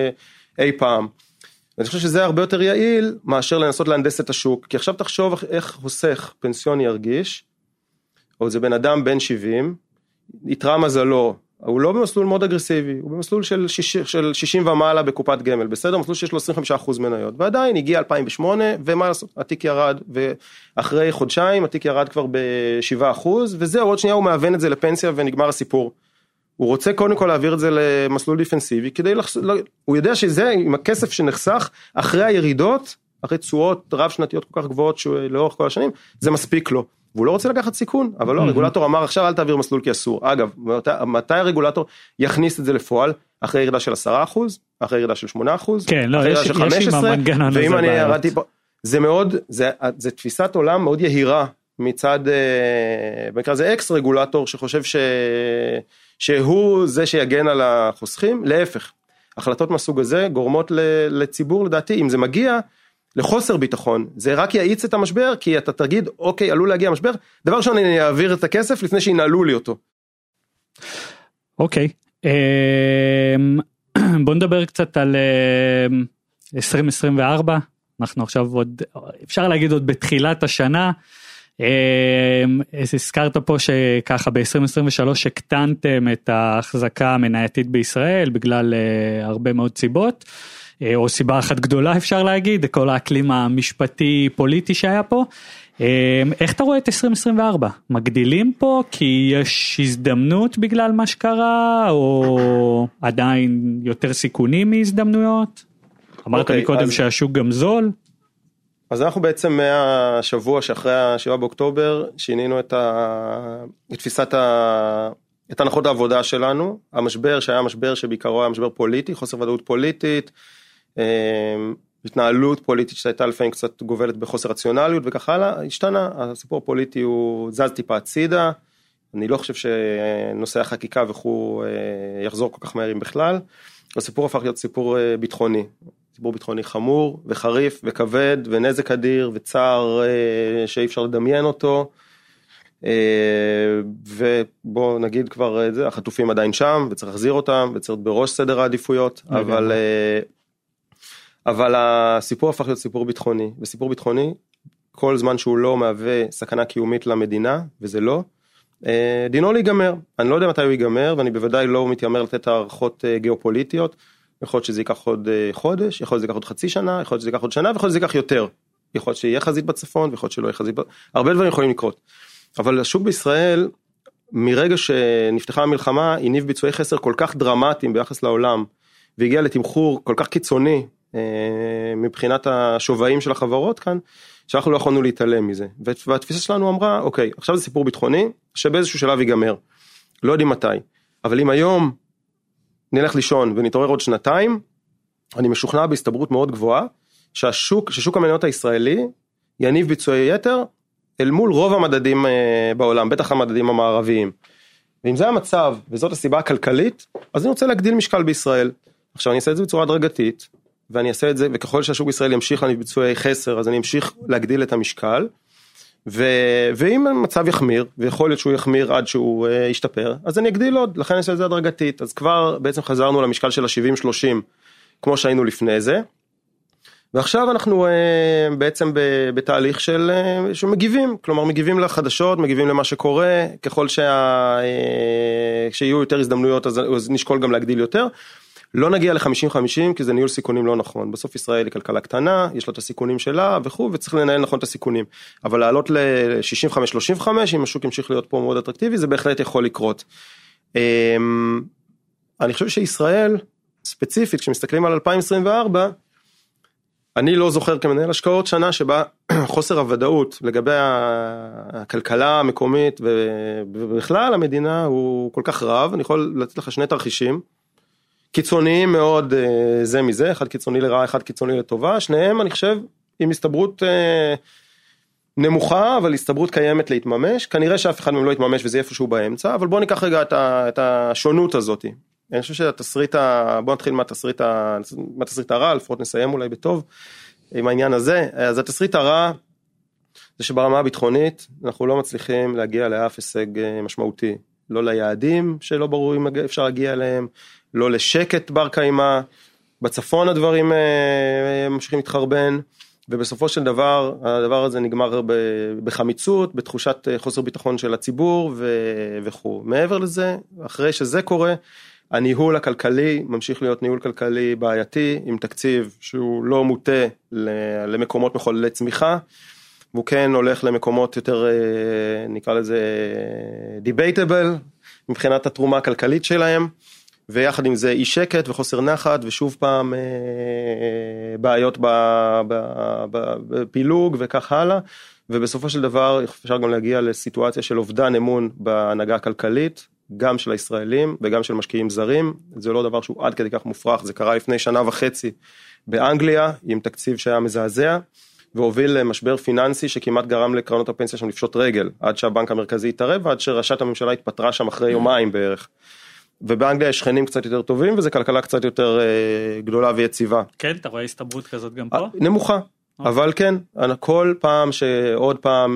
אי פעם. אני חושב שזה הרבה יותר יעיל מאשר לנסות להנדס את השוק, כי עכשיו תחשוב איך חוסך פנסיוני ירגיש, או זה בן אדם בן 70, יתרה מזלו, הוא לא במסלול מאוד אגרסיבי, הוא במסלול של 60 ומעלה בקופת גמל, בסדר? מסלול שיש לו 25% מניות, ועדיין הגיע 2008, ומה לעשות? התיק ירד, ואחרי חודשיים התיק ירד כבר ב7%, וזהו, עוד שנייה הוא מאבן את זה לפנסיה ונגמר הסיפור. הוא רוצה קודם כל להעביר את זה למסלול דיפנסיבי, הוא יודע שזה עם הכסף שנחסך, אחרי הירידות, אחרי תשואות רב שנתיות כל כך גבוהות, לאורך כל השנים, זה מספיק לו. והוא לא רוצה לקחת סיכון, אבל לא, הרגולטור אמר עכשיו אל תעביר מסלול כי אסור. אגב, מתי הרגולטור יכניס את זה לפועל? אחרי ירידה של 10%, אחרי ירידה של 8%, כן, לא, אחרי ירידה של 15%, ואם אני ירדתי פה, זה מאוד, זה תפיסת עולם מאוד יהירה, מצד, במקרה זה אקס רגולטור, שחושב שהוא זה שיגן על החוסכים, להפך, החלטות מהסוג הזה גורמות לציבור, לדעתי, אם זה מגיע לחוסר ביטחון, זה רק יעיץ את המשבר, כי אתה תגיד, אוקיי, עלול להגיע המשבר, דבר ראשון אני אעביר את הכסף לפני שינעלו לי אותו. אוקיי, בוא נדבר קצת על 2024, אנחנו עכשיו עוד, אפשר להגיד עוד בתחילת השנה, הזכרת פה שככה ב-2023 הקטנתם את ההחזקה המנייתית בישראל, בגלל הרבה מאוד סיבות, או סיבה אחת גדולה אפשר להגיד, כל האקלים המשפטי פוליטי שהיה פה. איך אתה רואה את 2024? מגדילים פה כי יש הזדמנות בגלל מה שקרה, או עדיין יותר סיכונים מהזדמנויות? אמרת לי קודם שהשוק גם זול. אז אנחנו בעצם מהשבוע שאחרי ה7 באוקטובר, שינינו את תפיסת את הנחות העבודה שלנו, המשבר שהיה משבר שבעיקרו היה משבר פוליטי, חוסר ודאות פוליטית, התנהלות פוליטית שהייתה לפעמים קצת גובלת בחוסר רציונליות וכך הלאה, השתנה, הסיפור הפוליטי הוא זז טיפה הצידה, אני לא חושב שנושא החקיקה וכו' יחזור כל כך מהר בכלל, הסיפור הפך להיות סיפור ביטחוני, סיפור ביטחוני חמור וחריף וכבד ונזק אדיר וצער שאי אפשר לדמיין אותו, ובוא נגיד כבר את זה, החטופים עדיין שם וצריך להחזיר אותם וצריך בראש סדר העדיפויות, אבל הסיפור הפך להיות סיפור ביטחוני, וסיפור ביטחוני כל זמן שהוא לא מהווה סכנה קיומית למדינה, וזה לא, דינו להיגמר. אני לא יודע מתי הוא ייגמר, ואני בוודאי לא מתיימר לתת הערכות גיאופוליטיות, יכול להיות שזה ייקח עוד חודש, יכול להיות שזה ייקח עוד חצי שנה, יכול להיות שזה ייקח עוד שנה, ויכול להיות שזה ייקח יותר, יכול להיות שיהיה חזית בצפון, ויכול להיות שלא יהיה חזית, הרבה דברים יכולים לקרות, אבל השוק בישראל, מרגע שנפתחה המלחמה, הניב ביצועי חסר כל כך דרמטיים ביחס לעולם, והגיע לתמחור כל כך קיצוני, מבחינת השווים של החברות כאן, שאנחנו לא יכולנו להתעלם מזה, והתפיסה שלנו אמרה, אוקיי, עכשיו זה סיפור ביטחוני, שבאיזשהו שלב ייגמר, לא יודעים מתי, אבל אם היום נלך לישון ונתעורר עוד שנתיים, אני משוכנע בהסתברות מאוד גבוהה, ששוק המניות הישראלי יניב ביצועי יתר, אל מול רוב המדדים בעולם, בטח המדדים המערביים, ואם זה המצב, וזאת הסיבה הכלכלית, אז אני רוצה להגדיל משקל בישראל, עכשיו אני אעשה את זה בצורה הדרגתית, ואני אעשה את זה, וככל שהשוק בישראל ימשיך להניב ביצועי חסר, אז אני אמשיך להגדיל את המשקל, ואם המצב יחמיר, ויכול להיות שהוא יחמיר עד שהוא ישתפר, אז אני אגדיל עוד, לכן אני אעשה את זה הדרגתית, אז כבר בעצם חזרנו למשקל של ה-70-30, כמו שהיינו לפני זה, ועכשיו אנחנו בעצם בתהליך שמגיבים, כלומר מגיבים לחדשות, מגיבים למה שקורה, ככל שיהיו יותר הזדמנויות, אז נשקול גם להגדיל יותר, לא נגיע ל-50-50, כי זה ניהול סיכונים לא נכון. בסוף ישראל היא כלכלה קטנה, יש לה את הסיכונים שלה וכו', וצריך לנהל נכון את הסיכונים. אבל לעלות ל-65-35, אם השוק ימשיך להיות פה מאוד אטרקטיבי, זה בהחלט יכול לקרות. אני חושב שישראל, ספציפית, כשמסתכלים על 2024, אני לא זוכר כמנהל השקעות שנה שבה חוסר הוודאות לגבי הכלכלה המקומית ובכלל המדינה הוא כל כך רב. אני יכול לתת לך שני תרחישים, קיצוניים מאוד זה מזה, אחד קיצוני לרעה, אחד קיצוני לטובה, שניהם אני חושב עם הסתברות נמוכה, אבל הסתברות קיימת להתממש, כנראה שאף אחד מהם לא יתממש וזה איפשהו באמצע, אבל בוא ניקח רגע את השונות הזאת, אני חושב שהתסריט, בוא נתחיל מהתסריט הרע, לפחות נסיים אולי בטוב עם העניין הזה, אז התסריט הרע זה שברמה הביטחונית אנחנו לא מצליחים להגיע לאף הישג משמעותי, לא ליעדים שלא ברור אם אפשר להגיע אליהם, לא לשקט בר קיימה, בצפון הדברים ממשיכים להתחרבן, ובסופו של דבר, הדבר הזה נגמר בחמיצות, בתחושת חוסר ביטחון של הציבור וכו'. מעבר לזה, אחרי שזה קורה, הניהול הכלכלי ממשיך להיות ניהול כלכלי בעייתי, עם תקציב שהוא לא מוטה למקומות מחוללי צמיחה, והוא כן הולך למקומות יותר, נקרא לזה, debatable, מבחינת התרומה הכלכלית שלהם, ויחד עם זה אי שקט וחוסר נחת, ושוב פעם בעיות בפילוג וכך הלאה, ובסופו של דבר אפשר גם להגיע לסיטואציה של אובדן אמון בהנהגה הכלכלית, גם של הישראלים וגם של משקיעים זרים, זה לא דבר שהוא עד כדי כך מופרך, זה קרה לפני 1.5 שנה באנגליה, עם תקציב שהיה מזעזע, והוביל למשבר פיננסי שכמעט גרם לקרנות הפנסיה שם לפשוט רגל, עד שהבנק המרכזי התערב, ועד שראשת הממשלה התפטרה שם אחרי יומיים בערך. ובאנגליה יש שכנים קצת יותר טובים, וזה כלכלה קצת יותר גדולה ויציבה. כן, אתה רואה הסתברות כזאת גם פה? נמוכה, אבל כן, כל פעם שעוד פעם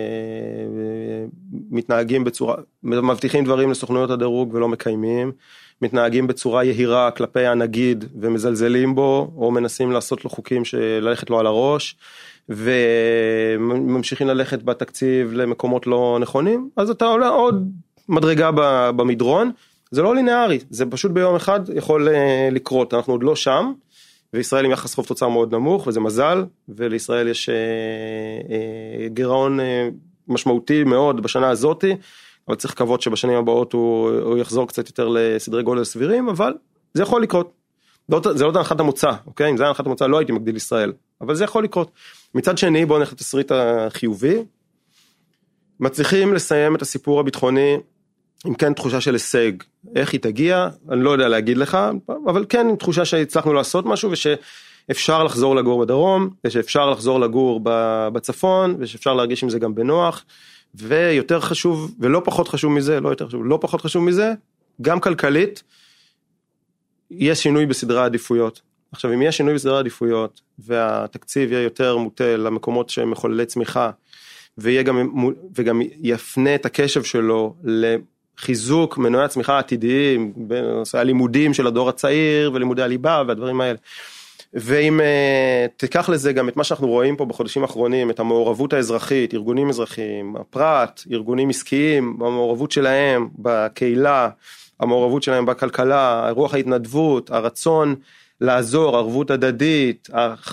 מתנהגים בצורה, מבטיחים דברים לסוכנויות הדירוג ולא מקיימים, מתנהגים בצורה יהירה כלפי הנגיד ומזלזלים בו, או מנסים לעשות לו חוקים שללכת לו על הראש, וממשיכים ללכת בתקציב למקומות לא נכונים, אז אתה עולה עוד מדרגה במדרון, זה לא לינארי, זה פשוט ביום אחד יכול לקרות, אנחנו עוד לא שם, וישראל עם יחס חוב תוצר מאוד נמוך, וזה מזל, ולישראל יש גירעון משמעותי מאוד בשנה הזאת, אבל צריך לקוות שבשנים הבאות הוא יחזור קצת יותר לסדרי גודל סבירים, אבל זה יכול לקרות. זה לא הנחת המוצא, אוקיי? אם זה הנחת המוצא, לא הייתי מגדיל ישראל, אבל זה יכול לקרות. מצד שני, בואו נלך לתסריט החיובי, מצליחים לסיים את הסיפור הביטחוני, עם כן תחושה של הישג, איך היא תגיע, אני לא יודע להגיד לך, אבל כן עם תחושה שהצלחנו לעשות משהו, ושאפשר לחזור לגור בדרום, ושאפשר לחזור לגור בצפון, ושאפשר להרגיש עם זה גם בנוח, ויותר חשוב, ולא פחות חשוב מזה, לא יותר חשוב, לא פחות חשוב מזה, גם כלכלית, יש שינוי בסדרי העדיפויות. עכשיו, אם יש שינוי בסדרי העדיפויות, והתקציב יהיה יותר מוטה למקומות שהם מחוללי צמיחה, וגם יפנה את הקשב שלו לחיזוק מנועי הצמיחה העתידיים, בנושא הלימודים של הדור הצעיר, ולימודי הליבה והדברים האלה. ואם תיקח לזה גם את מה שאנחנו רואים פה בחודשים האחרונים, את המעורבות האזרחית, ארגונים אזרחיים, הפרט, ארגונים עסקיים, המעורבות שלהם בקהילה, המעורבות שלהם בכלכלה, רוח ההתנדבות, הרצון לעזור, ערבות הדדית,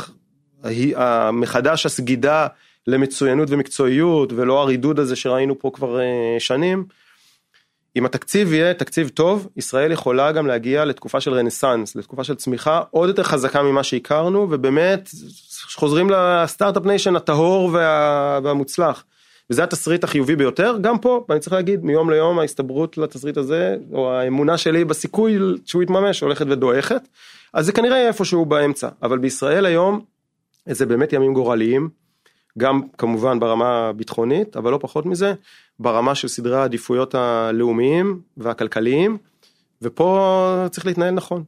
מחדש הסגידה למצוינות ומקצועיות, ולא הרידוד הזה שראינו פה כבר שנים. אם התקציב יהיה תקציב טוב, ישראל יכולה גם להגיע לתקופה של רנסנס, לתקופה של צמיחה עוד יותר חזקה ממה שהכרנו, ובאמת חוזרים לסטארט-אפ ניישן הטהור והמוצלח. וזה התסריט החיובי ביותר, גם פה, ואני צריך להגיד, מיום ליום ההסתברות לתסריט הזה, או האמונה שלי בסיכוי שהוא יתממש, הולכת ודועכת, אז זה כנראה איפשהו באמצע, אבל בישראל היום, זה באמת ימים גורליים, גם כמובן ברמה הביטחונית, אבל לא פחות מזה, ברמה של סדרי העדיפויות הלאומיים והכלכליים, ופה צריך להתנהל נכון.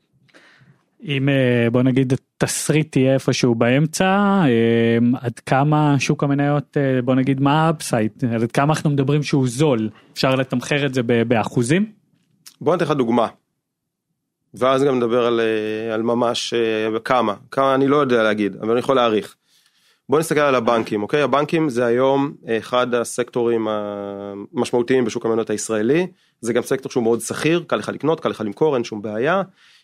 אם בוא נגיד התסריט תהיה איפשהו באמצע, עד כמה שוק המניות, בוא נגיד מה האפסייד, עד כמה אנחנו מדברים שהוא זול, אפשר לתמחר את זה באחוזים? בוא נתן לך דוגמה, ואז גם נדבר על ממש כמה אני לא יודע להגיד, אבל אני יכול להעריך. בוא נסתכל על הבנקים, אוקיי? הבנקים זה היום אחד הסקטורים המשמעותיים בשוק המניות הישראלי, זה גם סקטור שהוא מאוד שכיר, קל לך לקנות, קל לך למכור, אין שום בעיה,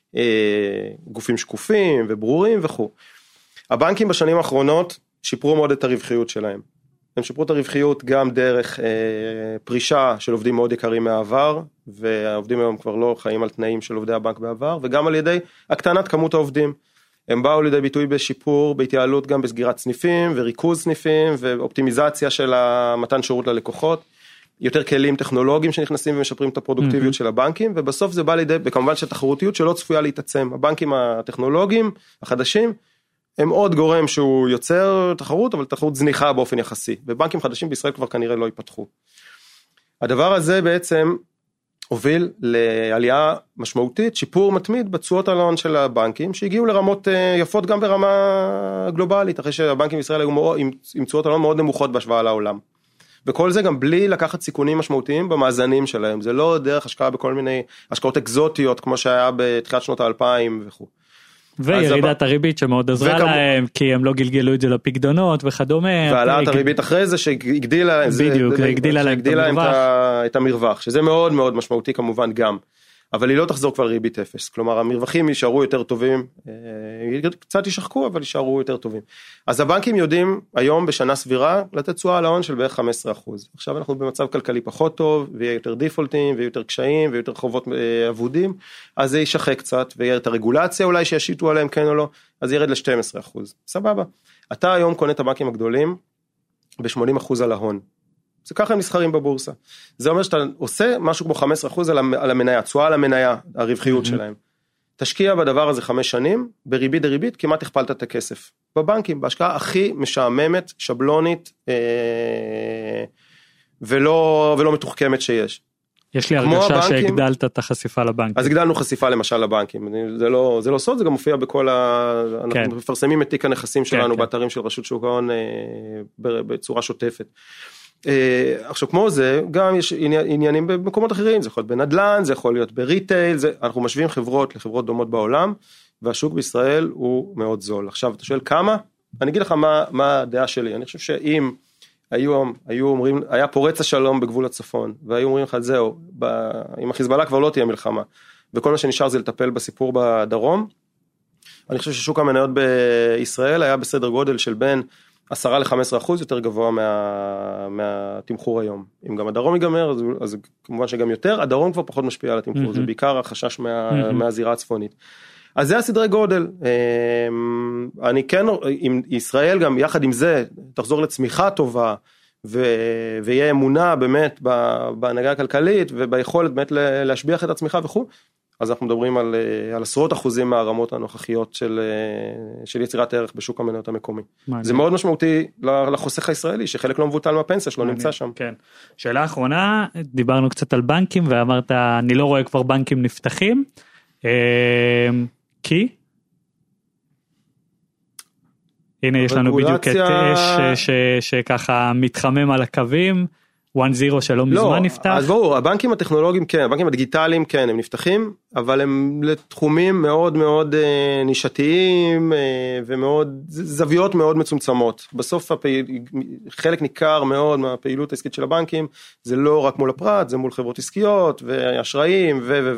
גופים שקופים וברורים וכו'. הבנקים בשנים האחרונות שיפרו מאוד את הרווחיות שלהם. הם שיפרו את הרווחיות גם דרך פרישה של עובדים מאוד יקרים מהעבר, והעובדים היום כבר לא חיים על תנאים של עובדי הבנק בעבר, וגם על ידי הקטנת כמות העובדים. הם באו לידי ביטוי בשיפור, בהתייעלות גם בסגירת סניפים וריכוז סניפים ואופטימיזציה של מתן שירות ללקוחות, יותר כלים טכנולוגיים שנכנסים ומשפרים את הפרודוקטיביות של הבנקים, ובסוף זה בא לידי, וכמובן שהתחרותיות שלא צפויה להתעצם, הבנקים הטכנולוגיים החדשים, הם עוד גורם שהוא יוצר תחרות, אבל תחרות זניחה באופן יחסי, ובנקים חדשים בישראל כבר כנראה לא ייפתחו. הדבר הזה בעצם הוביל לעלייה משמעותית, שיפור מתמיד בתשואות ההון של הבנקים, שהגיעו לרמות יפות גם ברמה גלובלית, אחרי שהבנקים בישראל היו עם תשואות ההון מאוד נמוכות בהשוואה לעולם. וכל זה גם בלי לקחת סיכונים משמעותיים במאזנים שלהם, זה לא דרך השקעה בכל מיני השקעות אקזוטיות, כמו שהיה בתחילת שנות ה-2000 וכו'. וירידת הריבית שמאוד עזרה להם, כי הם לא גלגלו את זה לפקדונות וכדומה. ועלת הריבית אחרי זה שהגדילה, בדיוק, הגדילה להם את המרווח, שזה מאוד מאוד משמעותי כמובן גם. אבל היא לא תחזור כבר ריבית אפס, כלומר המרווחים יישארו יותר טובים, קצת יישחקו אבל יישארו יותר טובים. אז הבנקים יודעים היום בשנה סבירה לתת תשואה על ההון של בערך 15%. עכשיו אנחנו במצב כלכלי פחות טוב, ויהיה יותר דיפולטים, ויהיה יותר קשיים, ויהיה יותר חובות אבודים, אז זה יישחק קצת, ויהיה את הרגולציה אולי שישיתו עליהם כן או לא, אז ירד ל-12%. סבבה. אתה היום קונה את הבנקים הגדולים ב-80% על ההון. זה ככה הם נסחרים בבורסה. זה אומר שאתה עושה משהו כמו 15% על המניה, תשואה על המניה, הרווחיות שלהם. תשקיע בדבר הזה 5 שנים, בריבית דריבית, כמעט הכפלת את הכסף. בבנקים, בהשקעה הכי משעממת, שבלונית, ולא מתוחכמת שיש. יש לי הרגשה שהגדלת את החשיפה לבנקים. אז הגדלנו חשיפה למשל לבנקים, זה לא סוד, זה גם מופיע בכל אנחנו מפרסמים את תיק הנכסים שלנו, באתרים של רשות שוק ההון, בצורה שוטפת. עכשיו כמו זה, גם יש עניינים במקומות אחרים, זה יכול להיות בנדלן, זה יכול להיות בריטייל, אנחנו משווים חברות לחברות דומות בעולם, והשוק בישראל הוא מאוד זול. עכשיו אתה שואל כמה? אני אגיד לך מה הדעה שלי, אני חושב שאם היו אומרים, היה פורץ השלום בגבול הצפון, והיו אומרים לך זהו, עם החיזבאללה כבר לא תהיה מלחמה, וכל מה שנשאר זה לטפל בסיפור בדרום, אני חושב ששוק המניות בישראל היה בסדר גודל של בין 10-15% יותר גבוה מהתמחור היום. אם גם הדרום ייגמר, אז כמובן שגם יותר, הדרום כבר פחות משפיע על התמחור, זה בעיקר החשש מהזירה הצפונית. אז זה הסדרי גודל. אני כן, אם ישראל גם יחד עם זה, תחזור לצמיחה טובה, ויהיה אמונה באמת בהנהגה הכלכלית, וביכולת באמת להשביח את הצמיחה וכו', אז אנחנו מדברים על עשרות אחוזים מהרמות הנוכחיות של יצירת הערך בשוק המניות המקומי. זה מאוד משמעותי לחוסך הישראלי, שחלק לא מבוטל מהפנסיה שלו נמצא שם. כן. שאלה אחרונה, דיברנו קצת על בנקים, ואמרת, אני לא רואה כבר בנקים נפתחים, כי? הנה יש לנו בדיוק את אש שככה מתחמם על הקווים, 1-0 שלא מזמן נפתח. אז ברור, הבנקים הטכנולוגיים כן, הבנקים הדיגיטליים כן, הם נפתחים, אבל הם לתחומים מאוד מאוד נישתיים, ומאוד, זוויות מאוד מצומצמות. בסוף חלק ניכר מאוד מהפעילות העסקית של הבנקים, זה לא רק מול הפרט, זה מול חברות עסקיות, ואשראים,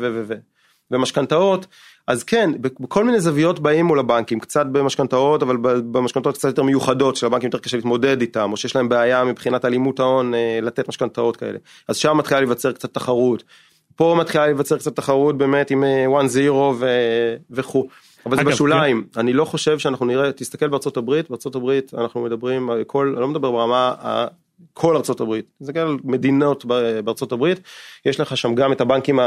ומשכנתאות. אז כן, בכל מיני זוויות באים מול הבנקים, קצת במשכנתאות, אבל במשכנתאות קצת יותר מיוחדות, שלבנקים יותר קשה להתמודד איתם, או שיש להם בעיה מבחינת אלימות ההון, לתת משכנתאות כאלה. אז שם מתחילה להיווצר קצת תחרות. פה מתחילה להיווצר קצת תחרות באמת עם 1-0 וכו'. אבל זה בשוליים. אני לא חושב שאנחנו נראה, תסתכל בארצות הברית, בארצות הברית אנחנו מדברים על כל, אני לא מדבר ברמה כל ארצות הברית, זה כאלה מדינות בארצות הברית, יש לך שם גם את הבנקים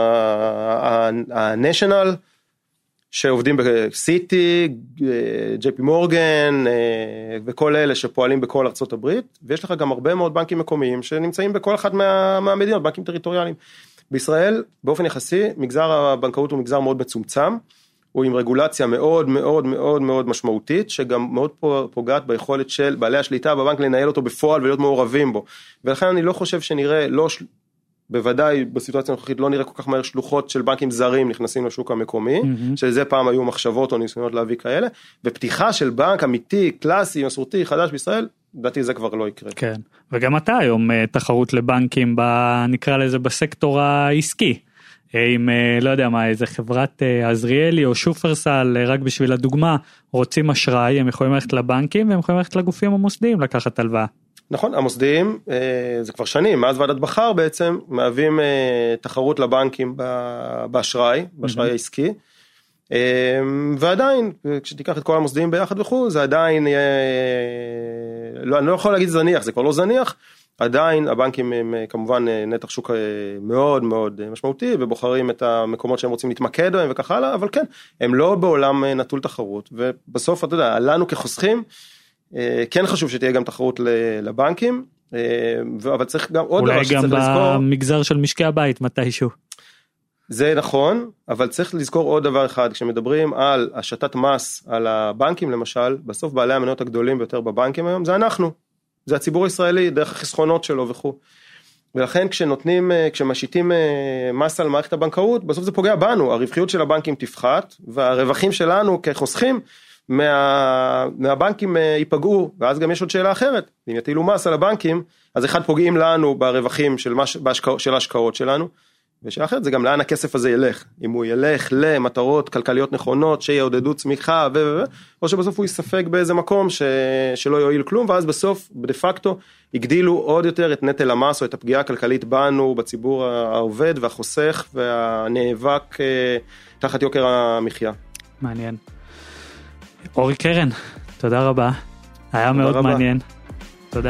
ה-national, שעובדים בסיטי, ג'יי פי מורגן, וכל אלה שפועלים בכל ארצות הברית, ויש לך גם הרבה מאוד בנקים מקומיים, שנמצאים בכל אחת מהמדינות, בנקים טריטוריאליים. בישראל, באופן יחסי, מגזר הבנקאות הוא מגזר מאוד מצומצם, הוא עם רגולציה מאוד מאוד מאוד מאוד משמעותית, שגם מאוד פוגעת ביכולת של בעלי השליטה בבנק לנהל אותו בפועל ולהיות מעורבים בו. ולכן אני לא חושב שנראה, בוודאי בסיטואציה הנוכחית לא נראה כל כך מהר שלוחות של בנקים זרים נכנסים לשוק המקומי, שזה פעם היו מחשבות או ניסיונות להביא כאלה, ופתיחה של בנק אמיתי, קלאסי, מסורתי, חדש בישראל, לדעתי זה כבר לא יקרה. כן, וגם אתה היום תחרות לבנקים, נקרא לזה בסקטור העסקי, עם לא יודע מה, איזה חברת עזריאלי או שופרסל, רק בשביל הדוגמה, רוצים אשראי, הם יכולים ללכת לבנקים, והם יכולים ללכת לגופים המוסדיים לקחת הלוואה. נכון, המוסדיים, זה כבר שנים, מאז ועדת בחר בעצם, מהווים תחרות לבנקים באשראי העסקי, ועדיין, כשתיקח את כל המוסדיים ביחד וכו', זה עדיין, אני לא יכול להגיד זניח, זה כבר לא זניח, עדיין הבנקים הם כמובן נתח שוק מאוד מאוד משמעותי, ובוחרים את המקומות שהם רוצים להתמקד בהם וכך הלאה, אבל כן, הם לא בעולם נטול תחרות, ובסוף אתה יודע, לנו כחוסכים, כן חשוב שתהיה גם תחרות לבנקים, אבל צריך גם עוד דבר שצריך לזכור. אולי גם במגזר של משקי הבית מתישהו. זה נכון, אבל צריך לזכור עוד דבר אחד, כשמדברים על השתת מס על הבנקים למשל, בסוף בעלי המניות הגדולים ביותר בבנקים היום, זה אנחנו, זה הציבור הישראלי, דרך החסכונות שלו וכו'. ולכן כשמשיתים מס על מערכת הבנקאות, בסוף זה פוגע בנו, הרווחיות של הבנקים תפחת, והרווחים שלנו כחוסכים מהבנקים ייפגעו, ואז גם יש עוד שאלה אחרת, אם יטילו מס על הבנקים, אז אחד פוגעים לנו ברווחים של ההשקעות שלנו, ושאלה אחרת זה גם לאן הכסף הזה ילך, אם הוא ילך למטרות כלכליות נכונות, שיעודדו צמיחה, או שבסוף הוא יספק באיזה מקום שלא יועיל כלום, ואז בסוף דה פקטו יגדילו עוד יותר את נטל המס, או את הפגיעה הכלכלית בנו, בציבור העובד והחוסך, והנאבק תחת יוקר המחיה. מעניין. אורי קרן, תודה רבה. היה מאוד מעניין. תודה.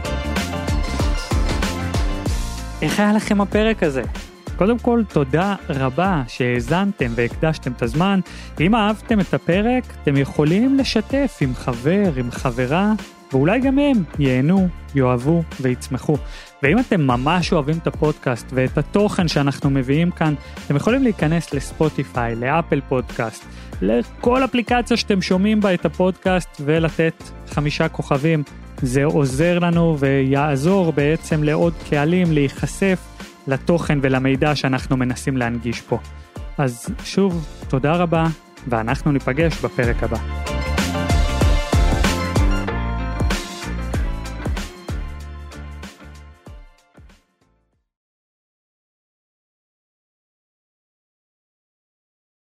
איך היה לכם הפרק הזה? קודם כל, תודה רבה שהאזנתם והקדשתם את הזמן. אם אהבתם את הפרק, אתם יכולים לשתף עם חבר, עם חברה, ואולי גם הם ייהנו, יאהבו ויצמחו. ואם אתם ממש אוהבים את הפודקאסט ואת התוכן שאנחנו מביאים כאן, אתם יכולים להיכנס לספוטיפיי, לאפל פודקאסט, לכל אפליקציה שאתם שומעים בה את הפודקאסט, ולתת 5 כוכבים. זה עוזר לנו ויעזור בעצם לעוד קהלים להיחשף לתוכן ולמידע שאנחנו מנסים להנגיש פה. אז שוב, תודה רבה, ואנחנו ניפגש בפרק הבא.